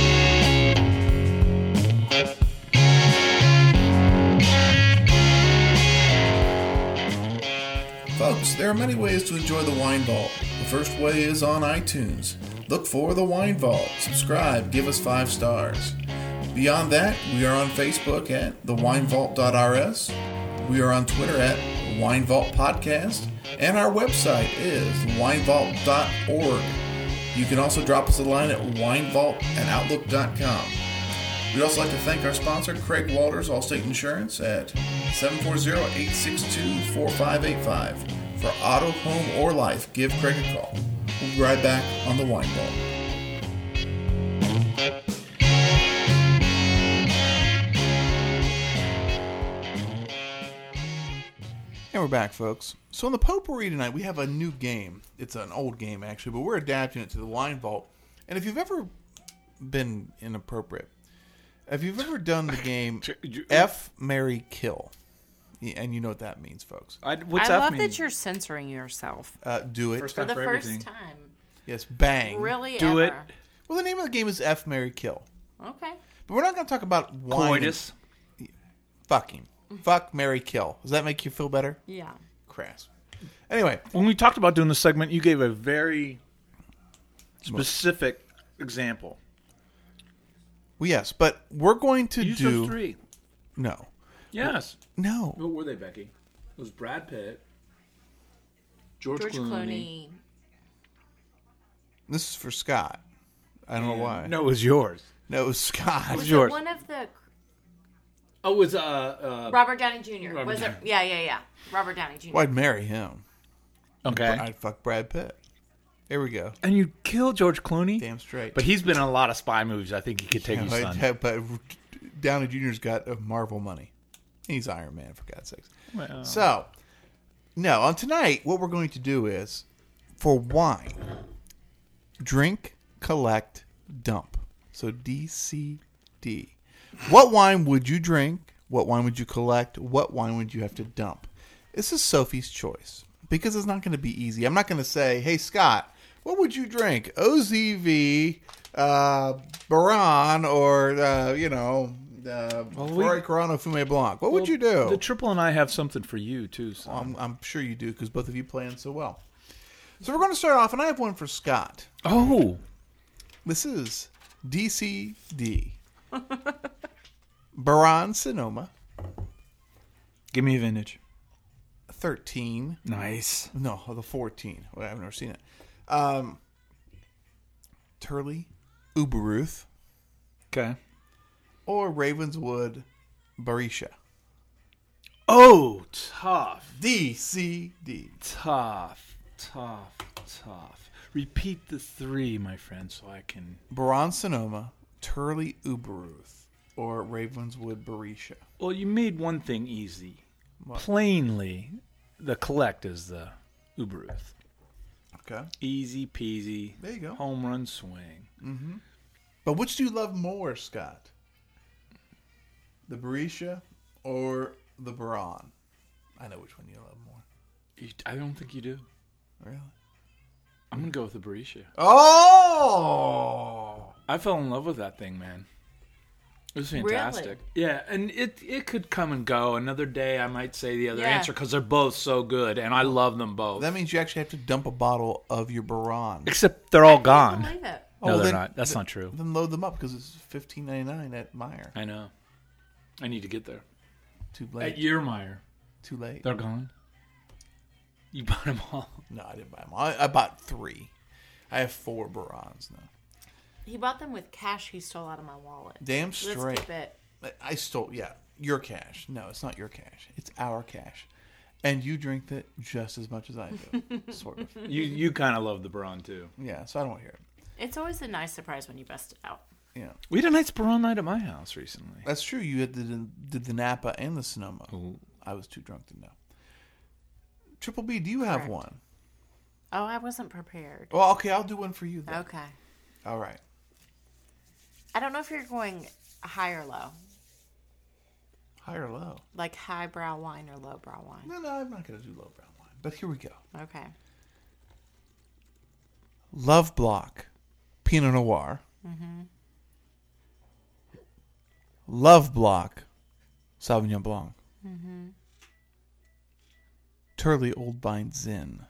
Folks, there are many ways to enjoy the Wine Vault. The first way is on iTunes. Look for the Wine Vault. Subscribe. Give us five stars. Beyond that, we are on Facebook at the wine vault dot r s. We are on Twitter at Wine Vault Podcast. And our website is wine vault dot org. You can also drop us a line at winevault at outlook dot com. We'd also like to thank our sponsor, Craig Walters, Allstate Insurance, at seven four zero, eight six two, four five eight five. For auto, home, or life, give Craig a call. We'll be right back on the Wine Vault. And we're back, folks. So in the potpourri tonight, we have a new game. It's an old game, actually, but we're adapting it to the Wine Vault. And if you've ever been inappropriate, if you've ever done the game F, Marry, Kill, and you know what that means, folks. I, what's I that love mean? that you're censoring yourself Uh, do it. First for time the for first everything. time. Yes, bang. Really, Do ever. it. Well, the name of the game is F, Marry, Kill. Okay. But we're not going to talk about wine. Coitus. Fucking. Fuck, marry, kill. Does that make you feel better? Yeah. Crass. Anyway, When we talked about doing the segment, you gave a very specific example. well, yes, but we're going to Use do those three. no, Yes. no. What were they, Becky? It was Brad Pitt, George, George Clooney. Clooney. This is for Scott. I don't know why. No, it was yours. no, it was Scott. Was yours. it one of the Oh, it was uh, uh Robert Downey Junior Robert was it? Downey. Yeah, yeah, yeah. Robert Downey Junior Well, I'd marry him. okay. I'd fuck Brad Pitt. Here we go. And you killed George Clooney? Damn straight. But he's been in a lot of spy movies. I think he could take Yeah, you, but, son. but Downey Junior's got uh, Marvel money. He's Iron Man, for God's sakes. Well. So, no, on tonight, what we're going to do is, for wine, drink, collect, dump. So D C D. What wine would you drink? What wine would you collect? What wine would you have to dump? This is Sophie's choice because it's not going to be easy. I'm not going to say, hey, Scott, what would you drink? O Z V, uh, Baron, or, uh, you know, uh, we- Ferrari Carano Fume Blanc. What would Well, you do? The Triple and I have something for you, too, son. I'm, I'm sure you do because both of you plan so well. So we're going to start off, and I have one for Scott. oh. This is D C D. Baron Sonoma, Give me a vintage. thirteen. Nice. No, the fourteen. Well, I've never seen it. Um, Turley, Uberuth, Okay. or Ravenswood, Barisha. Oh, tough. D C D. Tough. Tough. Tough. Repeat the three, my friend, so I can... Baron Sonoma, Turley, Uberuth, or Ravenswood, Barisha. Well, you made one thing easy. What? Plainly, the collect is the Uberuth. Okay. Easy peasy. There you go. Home run swing. Mm-hmm. But which do you love more, Scott? The Barisha or the Baron? I know which one you love more. You, I don't think you do. Really? I'm going to go with the Barisha. Oh! I fell in love with that thing, man. It was fantastic. Really? Yeah, and it it could come and go. Another day I might say the other Yeah. answer because they're both so good, and I love them both. That means you actually have to dump a bottle of your Baron. Except they're all I gone. can't believe it. No, Oh, they're then- not. That's then- not true. Then load them up because it's fifteen ninety-nine at Meyer. I know. I need to get there. Too late. At your Meyer. Too late. They're gone. You bought them all. No, I didn't buy them all. I, I bought three. I have four Barons now. He bought them with cash he stole out of my wallet. Damn Let's straight. keep it. I stole, yeah, your cash. No, it's not your cash. It's our cash. And you drink it just as much as I do, sort of. You you kind of love the Baron too. Yeah, so I don't want to hear it. It's always a nice surprise when you bust it out. Yeah, We had a nice Baron night at my house recently. that's true. You had the, did the Napa and the Sonoma. Ooh. I was too drunk to know. Triple B, do you have Correct. one? Oh, I wasn't prepared. Well, okay, I'll do one for you then. Okay. All right. I don't know if you're going high or low. High or low? Like highbrow wine or lowbrow wine. No, no, I'm not going to do low brown wine. But here we go. Okay. Love Block, Pinot Noir. Mm-hmm. Love Block, Sauvignon Blanc. Mm-hmm. Turley Old Vine Zin.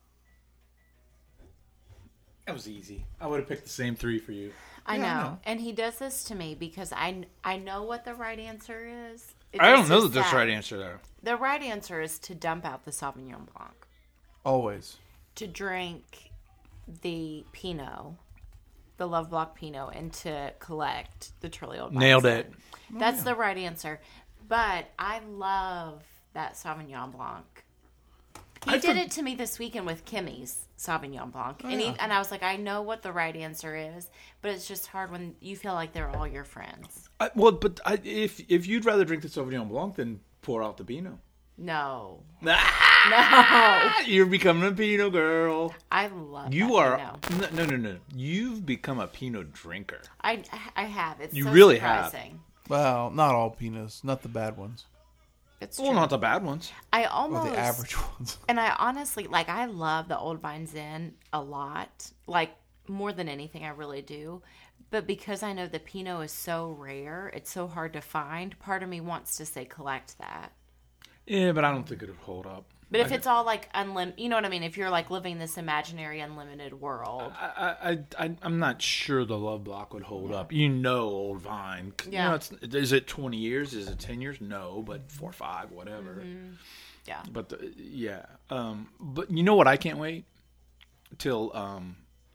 That was easy. I would have picked the same three for you. I Yeah, I know. know. And he does this to me because I, I know what the right answer is. It I don't just know is that that's that right answer there. The right answer is to dump out the Sauvignon Blanc. Always. To drink the Pinot, the Love Block Pinot, and to collect the Turley Old Vine Nailed Zin. it. That's the right answer. But I love that Sauvignon Blanc. He I did for- it to me this weekend with Kimmy's Sauvignon Blanc. and, yeah. he, and I was like, I know what the right answer is, but it's just hard when you feel like they're all your friends. I, well, but I, if if you'd rather drink the Sauvignon Blanc, then pour out the Pinot. No. Ah, No. you're becoming a Pinot girl. I love You that are Pinot. no, no, no, no. You've become a Pinot drinker. I, I have. It's You so really have. surprising. Well, not all Pinots, not the bad ones, It's Well, true. not the bad ones. I or almost the average ones. And I honestly, like, I love the Old Vine Zin a lot. Like, more than anything, I really do. But because I know the Pinot is so rare, it's so hard to find, part of me wants to say collect that. Yeah, but I don't think it would hold up. But if it's all, like, unlimited, you know what I mean? If you're, like, living this imaginary unlimited world. I, I, I, I'm not sure the Love Block would hold up. You know, Old Vine. You Yeah. know, it's, is it twenty years? Is it ten years? No, but four or five, whatever. Mm-hmm. Yeah. But the, yeah, um, but you know what? I can't wait till um,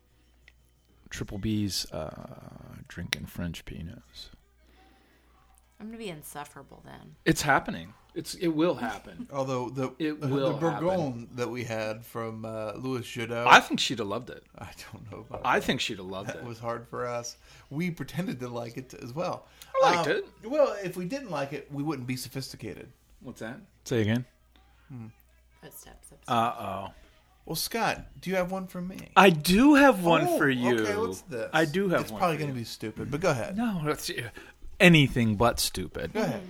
Triple B's uh, drinking French Pinots. I'm going to be insufferable then. It's happening. It's it will happen. Although the It the, will the Bourgogne that we had from uh, Louis Jadot, I think she'd have loved it. I don't know about. I that. think she'd have loved That it. was hard for us. We pretended to like it as well. I liked Um, it. Well, if we didn't like it, we wouldn't be sophisticated. What's that? Say again. Footsteps. footsteps. Uh oh. Well, Scott, do you have one for me? I do have one Oh, for you. Okay, what's this? I do have It's one. probably for going to you. be stupid, but go ahead. No, that's anything but stupid. Go ahead.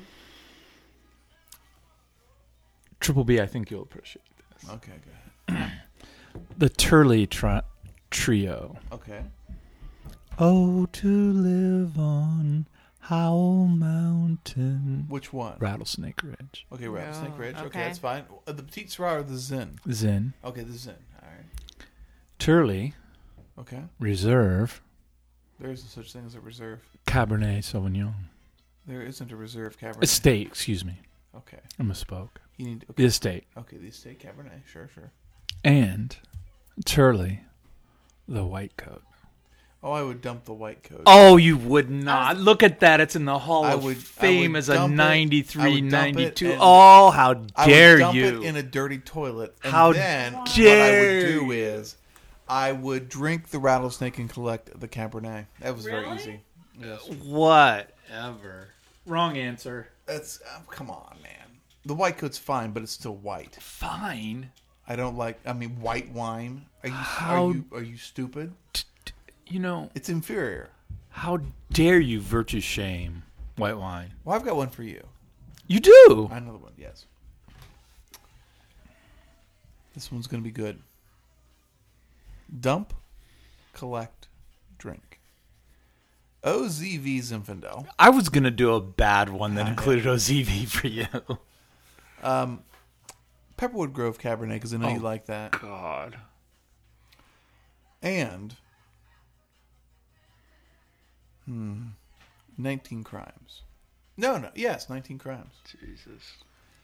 Triple B, I think you'll appreciate this. Okay, go ahead. The Turley tri- Trio. Okay. Oh, to live on Howell Mountain. Which one? Rattlesnake Ridge. Okay, Rattlesnake Oh, Ridge. Okay. okay. that's fine. Uh, the Petite Sirah or the Zin? Zen. Okay, the Zin. All right. Turley Okay. Reserve. There isn't such thing as a reserve. Cabernet Sauvignon. There isn't a reserve Cabernet. Estate, excuse me. Okay. I misspoke. You need okay. The estate. Okay, the estate Cabernet. Sure, sure. And Turley, the white coat. Oh, I would dump the white coat. Oh, you would not. Look at that. It's in the Hall I of would- I Fame would as a dump it. I ninety-three, would dump it ninety-two. and- Oh, how I dare would dump you. it in a dirty toilet. And How then dare what I would do you. is I would drink the rattlesnake and collect the Cabernet. That was very Really? easy. Yes. Whatever. Wrong answer. That's uh, come on, man. The white coat's fine, but it's still white. Fine. I don't like. I mean, white wine. Are you How- are you are you stupid? You know, It's inferior. how dare you virtue shame white wine? Well, I've got one for you. You do. Another one, yes. This one's going to be good. Dump, collect, drink. O Z V Zinfandel. I was going to do a bad one that included O Z V for you. Um, Pepperwood Grove Cabernet, because I know you Oh. like that. God. And hmm, nineteen Crimes. No, no, yes, nineteen Crimes. Jesus.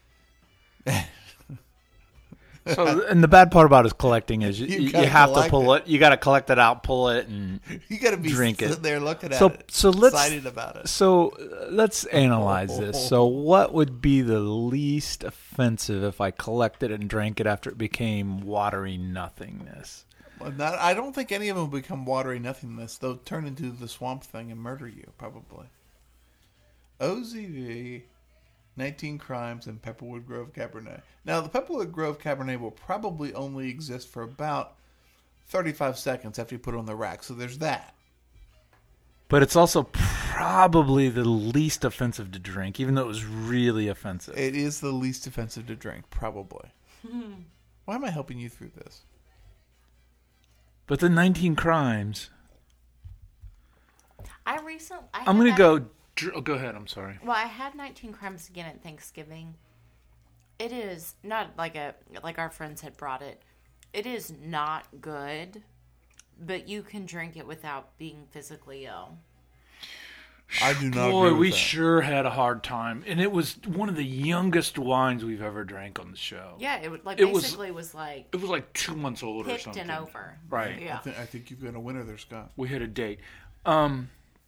So, and the bad part about his collecting is you, You you, gotta have to collect pull it. it. You got to collect it out, pull it, and You got to be Drink it. sitting there looking at So- it, so let's- excited about it. so uh, let's analyze this. So, what would be the least offensive if I collected it and drank it after it became watery nothingness? Well, not, I don't think any of them will become watery nothingness. They'll turn into the swamp thing and murder you, probably. O Z V, nineteen Crimes, and Pepperwood Grove Cabernet. Now, the Pepperwood Grove Cabernet will probably only exist for about thirty-five seconds after you put it on the rack. So there's that. But it's also probably the least offensive to drink, even though it was really offensive. It is the least offensive to drink, probably. Why am I helping you through this? But the nineteen Crimes, I recently. I I'm had going to that- go. dr- Oh, go ahead. I'm sorry. Well, I had nineteen Crimes again at Thanksgiving. It is not like a like our friends had brought it. It is not good, but you can drink it without being physically ill. I do not Boy, agree with we that. sure had a hard time, and it was one of the youngest wines we've ever drank on the show. Yeah, it would like It was- basically was, like It was like two months old or picked something. and over. Right. Yeah. I, think, I think you've got a winner there, Scott. We had a date. Um,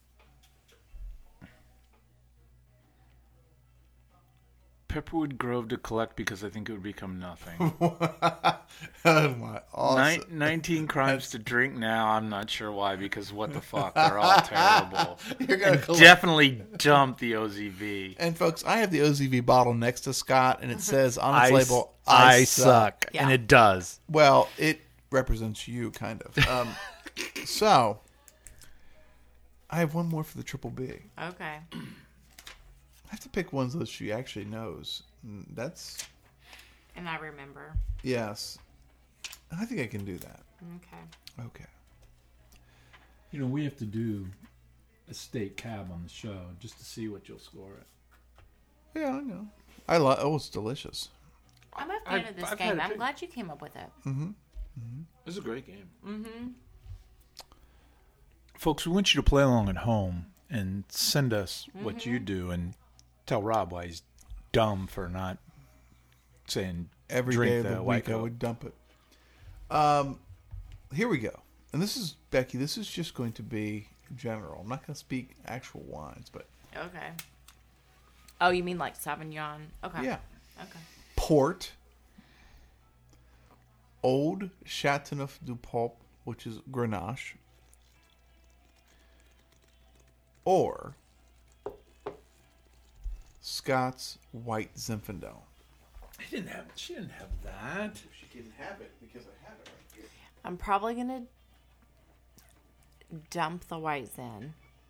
Pepperwood Grove to collect because I think it would become nothing. Oh my! Awesome. Nin- nineteen Crimes to drink now. I'm not sure why, because what the fuck? They're all terrible. You're gonna And collect- definitely dump the O Z V. And folks, I have the O Z V bottle next to Scott, and it says on its I, label, I, "I, suck. Yeah. And it does. Well, it represents you, kind of. Um, so, I have one more for the Triple B. Okay. I have to pick ones that she actually knows. Mm, That's And I remember. yes. I think I can do that. Okay. Okay. You know, we have to do a state cab on the show just to see what you'll score it. Yeah, I know. I like. Oh, it's delicious. I'm a fan I've- of this I've game. had it I'm too. glad you came up with it. It's a great game. Mm-hmm. Folks, we want you to play along at home and send us what you do and tell Rob why he's dumb for not saying Every drink day of the the White week, I Coat. would dump it. Um, here we go. And this is Becky. This is just going to be general. I'm not going to speak actual wines, but Okay. Oh, you mean like Sauvignon? Okay. yeah, Okay. port. Old Chateauneuf du Pape, which is Grenache, or Scott's White Zinfandel. She didn't have. She didn't have that. She didn't have it because I have it right here. I'm probably gonna dump the white Zen.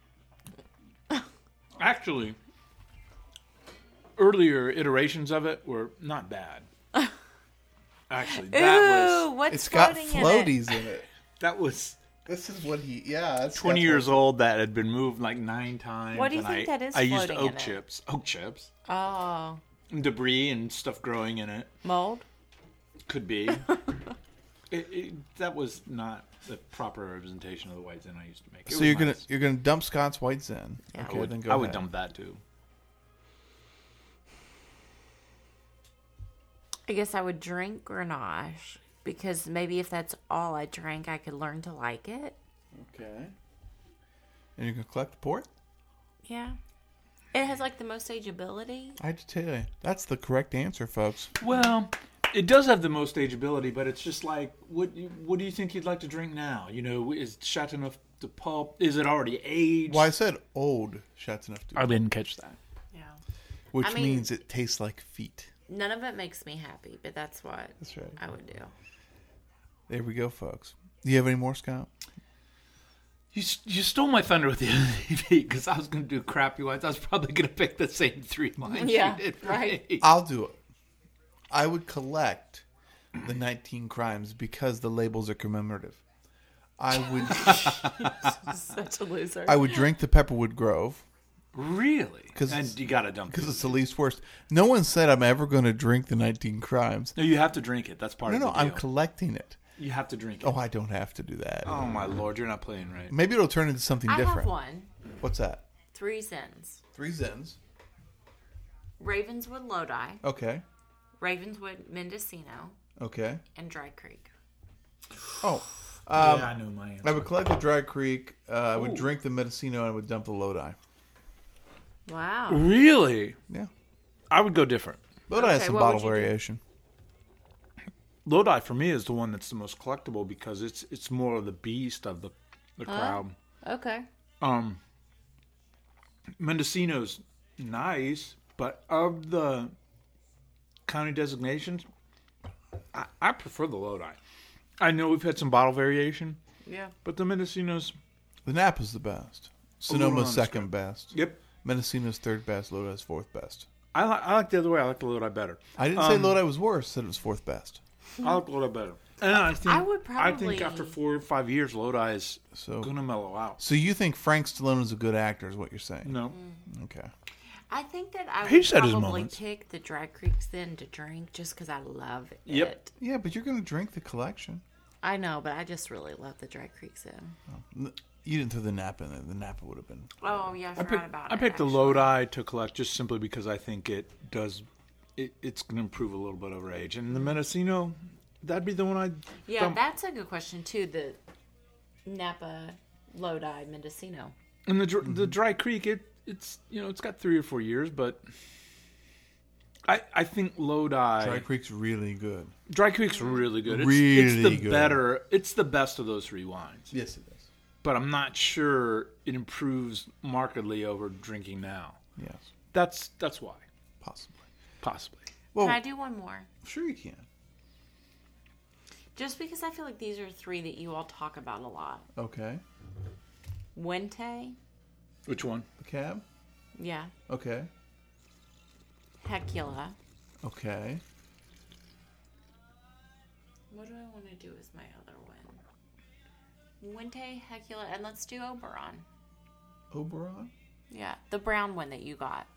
Actually, earlier iterations of it were not bad. Actually, that Ooh, was what's It's got floating in it? floaties in it. that was This is what he. Yeah, that's twenty that's years what- old. That had been moved like nine times. What do you and think I, that is I used floating oak in it? chips, oak chips, Oh, and debris and stuff growing in it. mold. Could be. it, it, that was not the proper representation of the white Zen I used to make. It So was you're gonna nice. you're gonna dump Scott's White Zen. Yeah. Okay, I would, then go I would ahead. dump that too. I guess I would drink Grenache because maybe if that's all I drank, I could learn to like it. Okay. And you can collect port? Yeah. It has like the most ageability. I have to tell you, that's the correct answer, folks. Well, it does have the most ageability, but it's just like, what What do you think you'd like to drink now? You know, is Chateauneuf du Pape, is it already aged? Well, I said old Chateauneuf du I Pape, didn't catch that. Yeah. which I mean- means it tastes like feet. None of it makes me happy, but that's what That's right. I would do. There we go, folks. Do you have any more, Scott? You you stole my thunder with the M V P because I was going to do crappy wines. I was probably going to pick the same three wines Yeah, you did for right. me. I'll do it. I would collect the nineteen crimes because the labels are commemorative. I would Such a loser. I would drink the Pepperwood Grove Really? 'Cause And it's- you got to dump because it. it's the least worst. No one said I'm ever going to drink the nineteen crimes. No, you have to drink it. That's part No, of no, the I'm deal. collecting it. You have to drink it. Oh, I don't have to do that. Oh, my Lord. You're not playing right. Maybe it'll turn into something I different. have one. What's that? Three Zins. Three Zens. Ravenswood Lodi, Okay. Ravenswood Mendocino, Okay. and Dry Creek. Oh. Um, yeah, I know my answer. I would collect the Dry Creek. Uh, I would Ooh. drink the Mendocino, and I would dump the Lodi. Wow. Really? Yeah. I would go different. Lodi has Okay, some what bottle would you do? variation. Lodi for me is the one that's the most collectible because it's it's more of the beast of the the crowd. Okay. Um, Mendocino's nice, but of the county designations, I, I prefer the Lodi. I know we've had some bottle variation, Yeah. but the Mendocino's, The Napa's the best. little Sonoma's on the second best. yep. Mendocino's third best. Lodi's fourth best. I like I like the other way. I like the Lodi better. I didn't say Um, Lodi was worse. I said it was fourth best. I like Lodi better. And I think I would I probably- think after four or five years, Lodi is So, gonna mellow out. so you think Frank Stallone is a good actor? Is what you're saying? No, Okay. I think that I He's would had his probably moments. pick the Dry Creeks then to drink just because I love Yep. it. Yeah, but you're going to drink the collection. I know, but I just really love the Dry Creeks in. N- You didn't throw the Napa in there. The Napa would have been. Oh, yeah, I I forgot picked, about I it. picked the actually. Lodi to collect just simply because I think it does. It, it's going to improve a little bit over age, and the Mendocino, that'd be the one I. Yeah, that's a good question, too. The Napa Lodi Mendocino. And the dr the Dry Creek, it it's you know it's got three or four years, but I I think Lodi Dry Creek's really good. Dry Creek's really good. It's, Really it's the good. better. It's the best of those three wines. Yes, it is. But I'm not sure it improves markedly over drinking now. Yes, That's that's why possibly. possibly. Well, Can I do one more? sure you can. Just because I feel like these are three that you all talk about a lot. Okay. Wente. Which one? The cab. Yeah. Okay. Hecula. Okay. What do I want to do as my other one? Wente, Hecula, and let's do Oberon. Oberon. Yeah, the brown one that you got.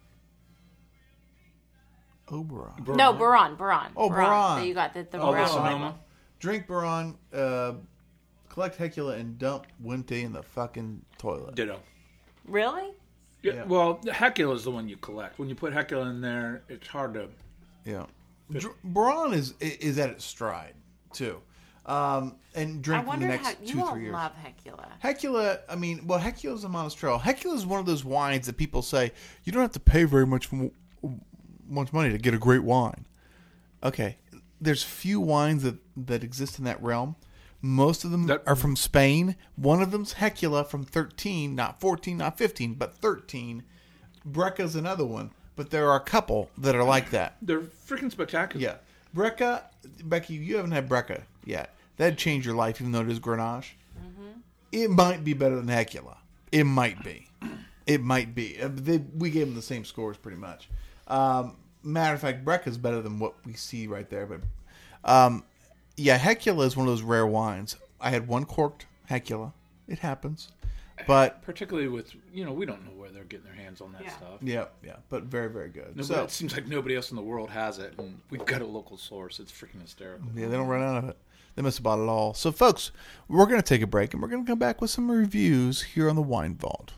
Oberon. No, Baron, Baron. Oh, Baron. That you got the, the Oh, the brown Sonoma. one. Drink Baron. Uh, collect Hecula and dump Wente in the fucking toilet. Ditto. Really? Yeah, Yeah. Well, the Hecula is the one you collect. When you put Hecula in there, it's hard to. Yeah. Dr- Baron is is at its stride too, um, and I drink for the wonder next how two you all three years. love Hecula. Hecula, I mean, well, Hecula's a Monastrell. Hecula is one of those wines that people say you don't have to pay very much m- much money to get a great wine. Okay, there's few wines that, that exist in that realm. Most of them That- are from Spain. One of them's Hecula from thirteen, not fourteen, not fifteen, but thirteen. Brecca's another one, but there are a couple that are like that. They're freaking spectacular. Yeah. Brecca, Becky, you haven't had Brecca yet. That'd change your life, even though it is Grenache. It might be better than Hecula. It might be. It might be. Uh, They, we gave them the same scores pretty much. Um, matter of fact, Brecca's better than what we see right there. But um, yeah, Hecula is one of those rare wines. I had one corked Hecula. It happens. But Particularly with, you know, we don't know where they're getting their hands on that Yeah. stuff. yeah, yeah, but very, very good. Nobody, So it seems like nobody else in the world has it, and we've got a local source. It's freaking hysterical. yeah, they don't run out of it. They must have bought it all. So, folks, we're going to take a break, and we're going to come back with some reviews here on the Wine Vault.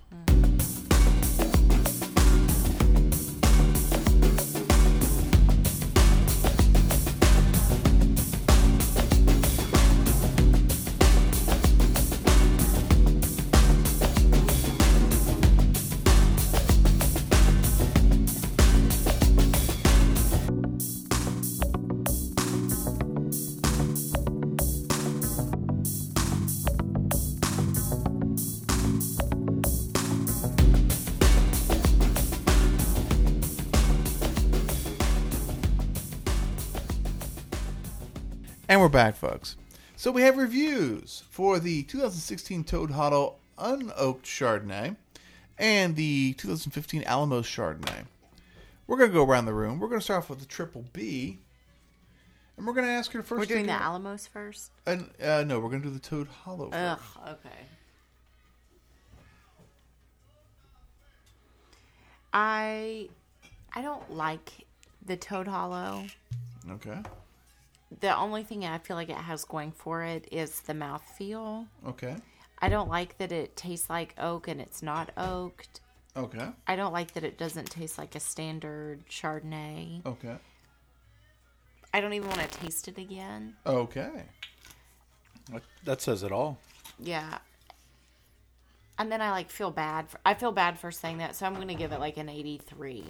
And we're back, folks. So we have reviews for the two thousand sixteen Toad Hollow Unoaked Chardonnay and the two thousand fifteen Alamos Chardonnay. We're going to go around the room. We're going to start off with the Triple B. And we're going to ask her first. We're doing to the give- Alamos first? And, uh, no, we're going to do the Toad Hollow Ugh, first. okay. I I don't like the Toad Hollow. Okay. The only thing I feel like it has going for it is the mouthfeel. Okay. I don't like that it tastes like oak and it's not oaked. Okay. I don't like that it doesn't taste like a standard Chardonnay. Okay. I don't even want to taste it again. Okay. That- That says it all. Yeah. And then I like feel bad. For, I feel bad for saying that, so I'm going to give it like an eighty-three.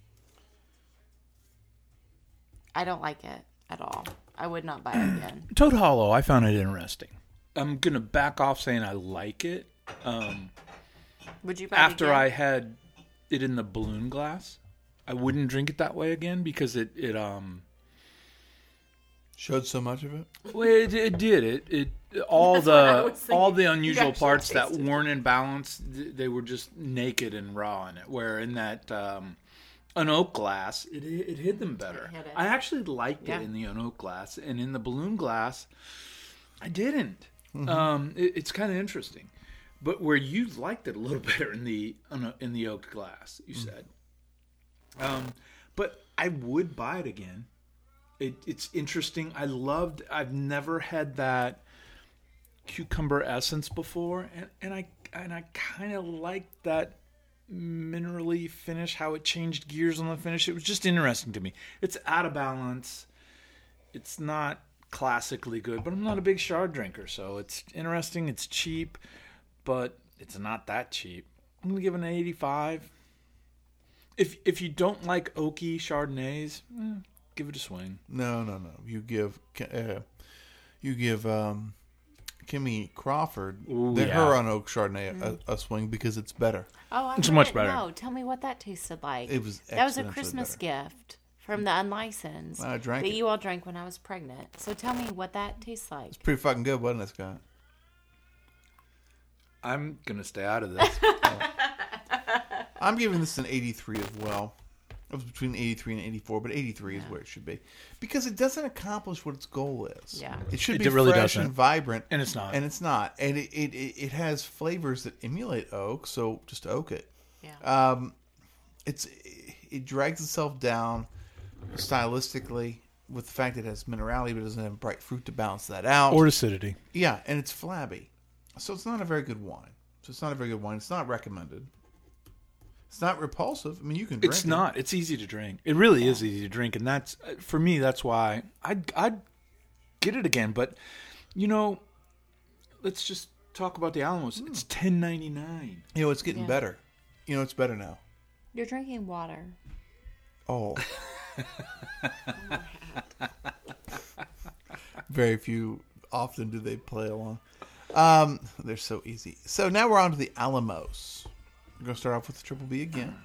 I don't like it at all. I would not buy it again. Toad Hollow, I found it interesting. I'm going to back off saying I like it. Um, Would you buy after it again? I had it in the balloon glass, I wouldn't drink it that way again because it, it um Showed so much of it? well, it, it did it it all That's what I the was all thinking. the You unusual actually parts that tasted it. weren't in balance, th- they were just naked and raw in it. Where in that um, an oak glass, it it hid them better. It hid it. I actually liked Yeah. it in the an oak glass, and in the balloon glass, I didn't. Um, it, it's kind of interesting, but where you liked it a little better in the in the oak glass, you said. Um, but I would buy it again. It, it's interesting. I loved. I've never had that cucumber essence before, and, and I and I kind of liked that minerally finish. How it changed gears on the finish. It was just interesting to me. It's out of balance. It's not classically good, but I'm not a big Chard drinker, so it's interesting. It's cheap, but it's not that cheap. I'm gonna give it an eighty-five. If if you don't like oaky Chardonnays, eh, give it a swing. No, no, no. You give uh, you give um, Kimmy Crawford Ooh, the yeah. her on Oak Chardonnay a, a swing because it's better. Oh, I It's wanna much better. know. Tell me what that tasted like. It was that was a exponentially Christmas better. gift from the unlicensed I drank that it. you all drank when I was pregnant. So tell me what that tastes like. Pretty fucking good, wasn't it, Scott? I'm gonna stay out of this. I'm giving this an eighty-three as well. It was between eighty-three and eighty-four, but eighty-three is where it should be because it doesn't accomplish what its goal is. Yeah. It should It be really fresh doesn't. and vibrant, And it's not. And it's not, and it it, it it has flavors that emulate oak, so just oak it. Yeah. Um, it's it drags itself down stylistically with the fact that it has minerality, but it doesn't have bright fruit to balance that out. Or acidity. Yeah, and it's flabby, so it's not a very good wine. So it's not a very good wine. It's not recommended. It's not repulsive. I mean, you can drink It's it. not. It's easy to drink. It really is easy to drink, and that's for me. That's why I'd I'd get it again. But you know, let's just talk about the Alamos. It's ten ninety nine. You know, it's getting Yeah. better. You know, it's better now. You're drinking water. Oh. Very few. Often do they play along. Um, they're so easy. So now we're on to the Alamos. We're going to start off with the Triple B again.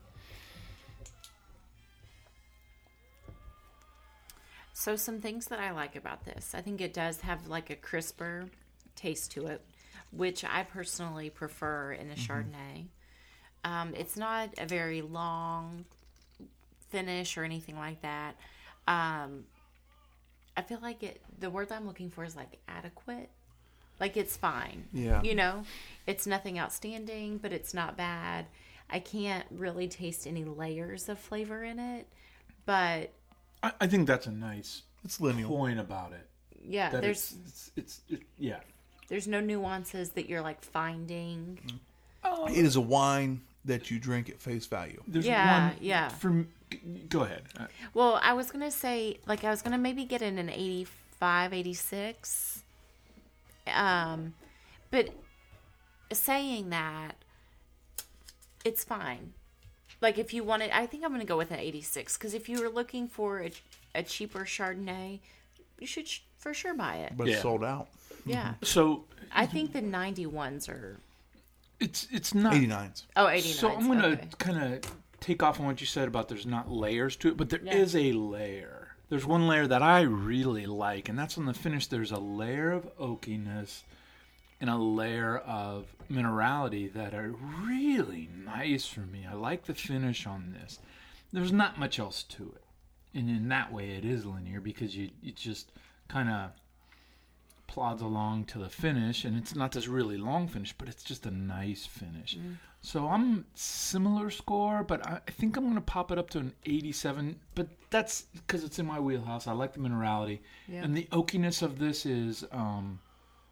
So some things that I like about this. I think it does have like a crisper taste to it, which I personally prefer in a Chardonnay. Um, it's not a very long finish or anything like that. Um, I feel like it. The word I'm looking for is like adequate. Like it's fine. Yeah. You know, it's nothing outstanding, but it's not bad. I can't really taste any layers of flavor in it, but I, I think that's a nice It's lineal. point about it. yeah, That there's it's, it's, it's it, yeah. there's no nuances that you're like finding. It is a wine that you drink at face value. There's Yeah, one yeah. For go ahead. Uh, Well, I was gonna say like I was gonna maybe get in an eighty-five, eighty-six. Um, but saying that, it's fine. Like if you wanted, I think I'm gonna go with an eighty-six because if you were looking for a, a cheaper Chardonnay, you should sh- for sure buy it. But Yeah. it's sold out. Yeah, So I think the ninety-ones are it's it's not eighty-nines. oh eighty-nine. So I'm gonna okay. kind of take off on what you said about there's not layers to it, but there is Yeah. a layer there's one layer that I really like, and that's on the finish. There's a layer of oakiness and a layer of minerality that are really nice for me. I like the finish on this. There's not much else to it. And in that way, it is linear because you, you just kind of plods along to the finish, and it's not this really long finish, but it's just a nice finish. Mm. So I'm similar score, but I, I think I'm going to pop it up to an eighty-seven, but that's because it's in my wheelhouse. I like the minerality. Yeah. And the oakiness of this is, um,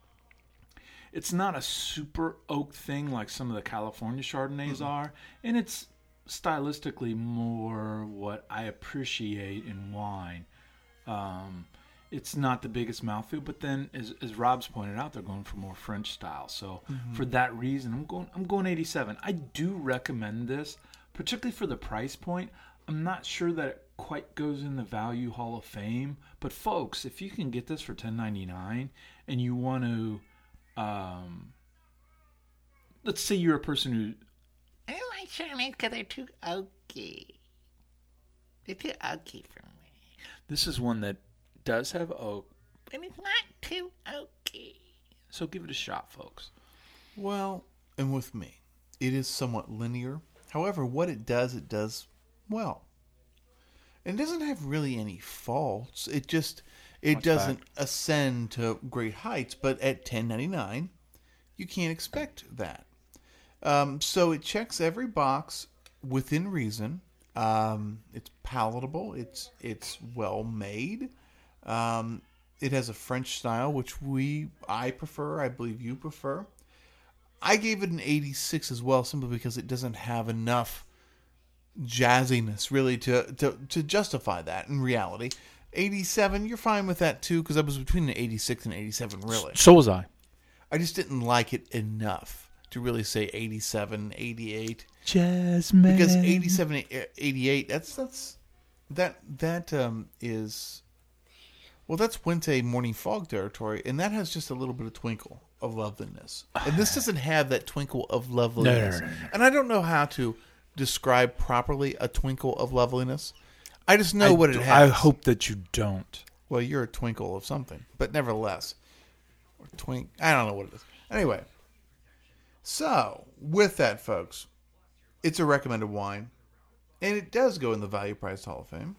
it's not a super oak thing like some of the California Chardonnays mm-hmm. are, and it's stylistically more what I appreciate in wine. Um, it's not the biggest mouthfeel, but then as, as Rob's pointed out, they're going for more French style. So mm-hmm. for that reason, I'm going I'm going eighty-seven. I do recommend this, particularly for the price point. I'm not sure that it quite goes in the Value Hall of Fame, but folks, if you can get this for ten ninety-nine and you want to, um, let's say you're a person who I don't like Chardonnays because they're too oaky. They're too oaky for me. This is one that does have oak, but it's not too oaky. So give it a shot, folks. Well, and with me, it is somewhat linear. However, what it does, it does well. It doesn't have really any faults. It just, it Much doesn't back. ascend to great heights. But at ten ninety-nine, you can't expect that. Um, so it checks every box within reason. Um, it's palatable. It's it's well made. Um, it has a French style, which we I prefer. I believe you prefer. I gave it an eighty-six as well, simply because it doesn't have enough jazziness really to to, to justify that in reality. eighty-seven, you're fine with that too, because I was between an eighty-six and eighty-seven really. So was I. I just didn't like it enough to really say eighty-seven, eighty-eight. Jasmine. Because eighty-seven, eighty-eight, that's that's that that um is well, that's Wente Morning Fog territory, and that has just a little bit of twinkle of loveliness. And this doesn't have that twinkle of loveliness. No, no, no, no. And I don't know how to describe properly a twinkle of loveliness. I just know I what it do, has. I hope that you don't. Well, you're a twinkle of something, but nevertheless. Or twink, I don't know what it is. Anyway. So, with that, folks, it's a recommended wine, and it does go in the Value Price Hall of Fame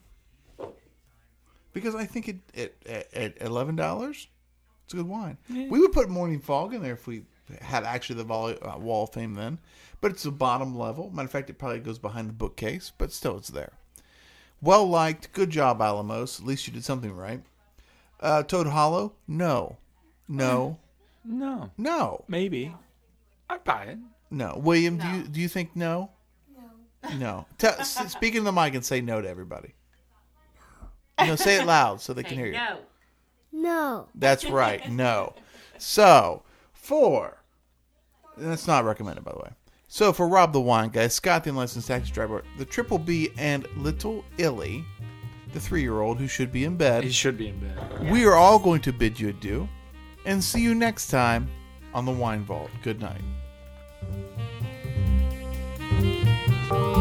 because I think it, it at, at eleven dollars, it's a good wine. Yeah. We would put Morning Fog in there if we had actually the Vol- uh, Wall of Fame then, but it's a bottom level. Matter of fact, it probably goes behind the bookcase, but still, it's there. Well liked, good job, Alamos. At least you did something right. Uh, Toad Hollow, no, no, no, no, maybe. I'd buy it. No. William, No. do you do you think no? No. No. Tell, speak into the mic and say no to everybody. No, say it loud so they Say can hear you. no. No. That's right. No. So, for... And that's not recommended, by the way. So, for Rob the Wine Guy, Scott the Unlicensed Taxi Driver, the Triple B, and Little Illy, the three-year-old who should be in bed, He should be in bed. we are all going to bid you adieu and see you next time on the Wine Vault. Good night.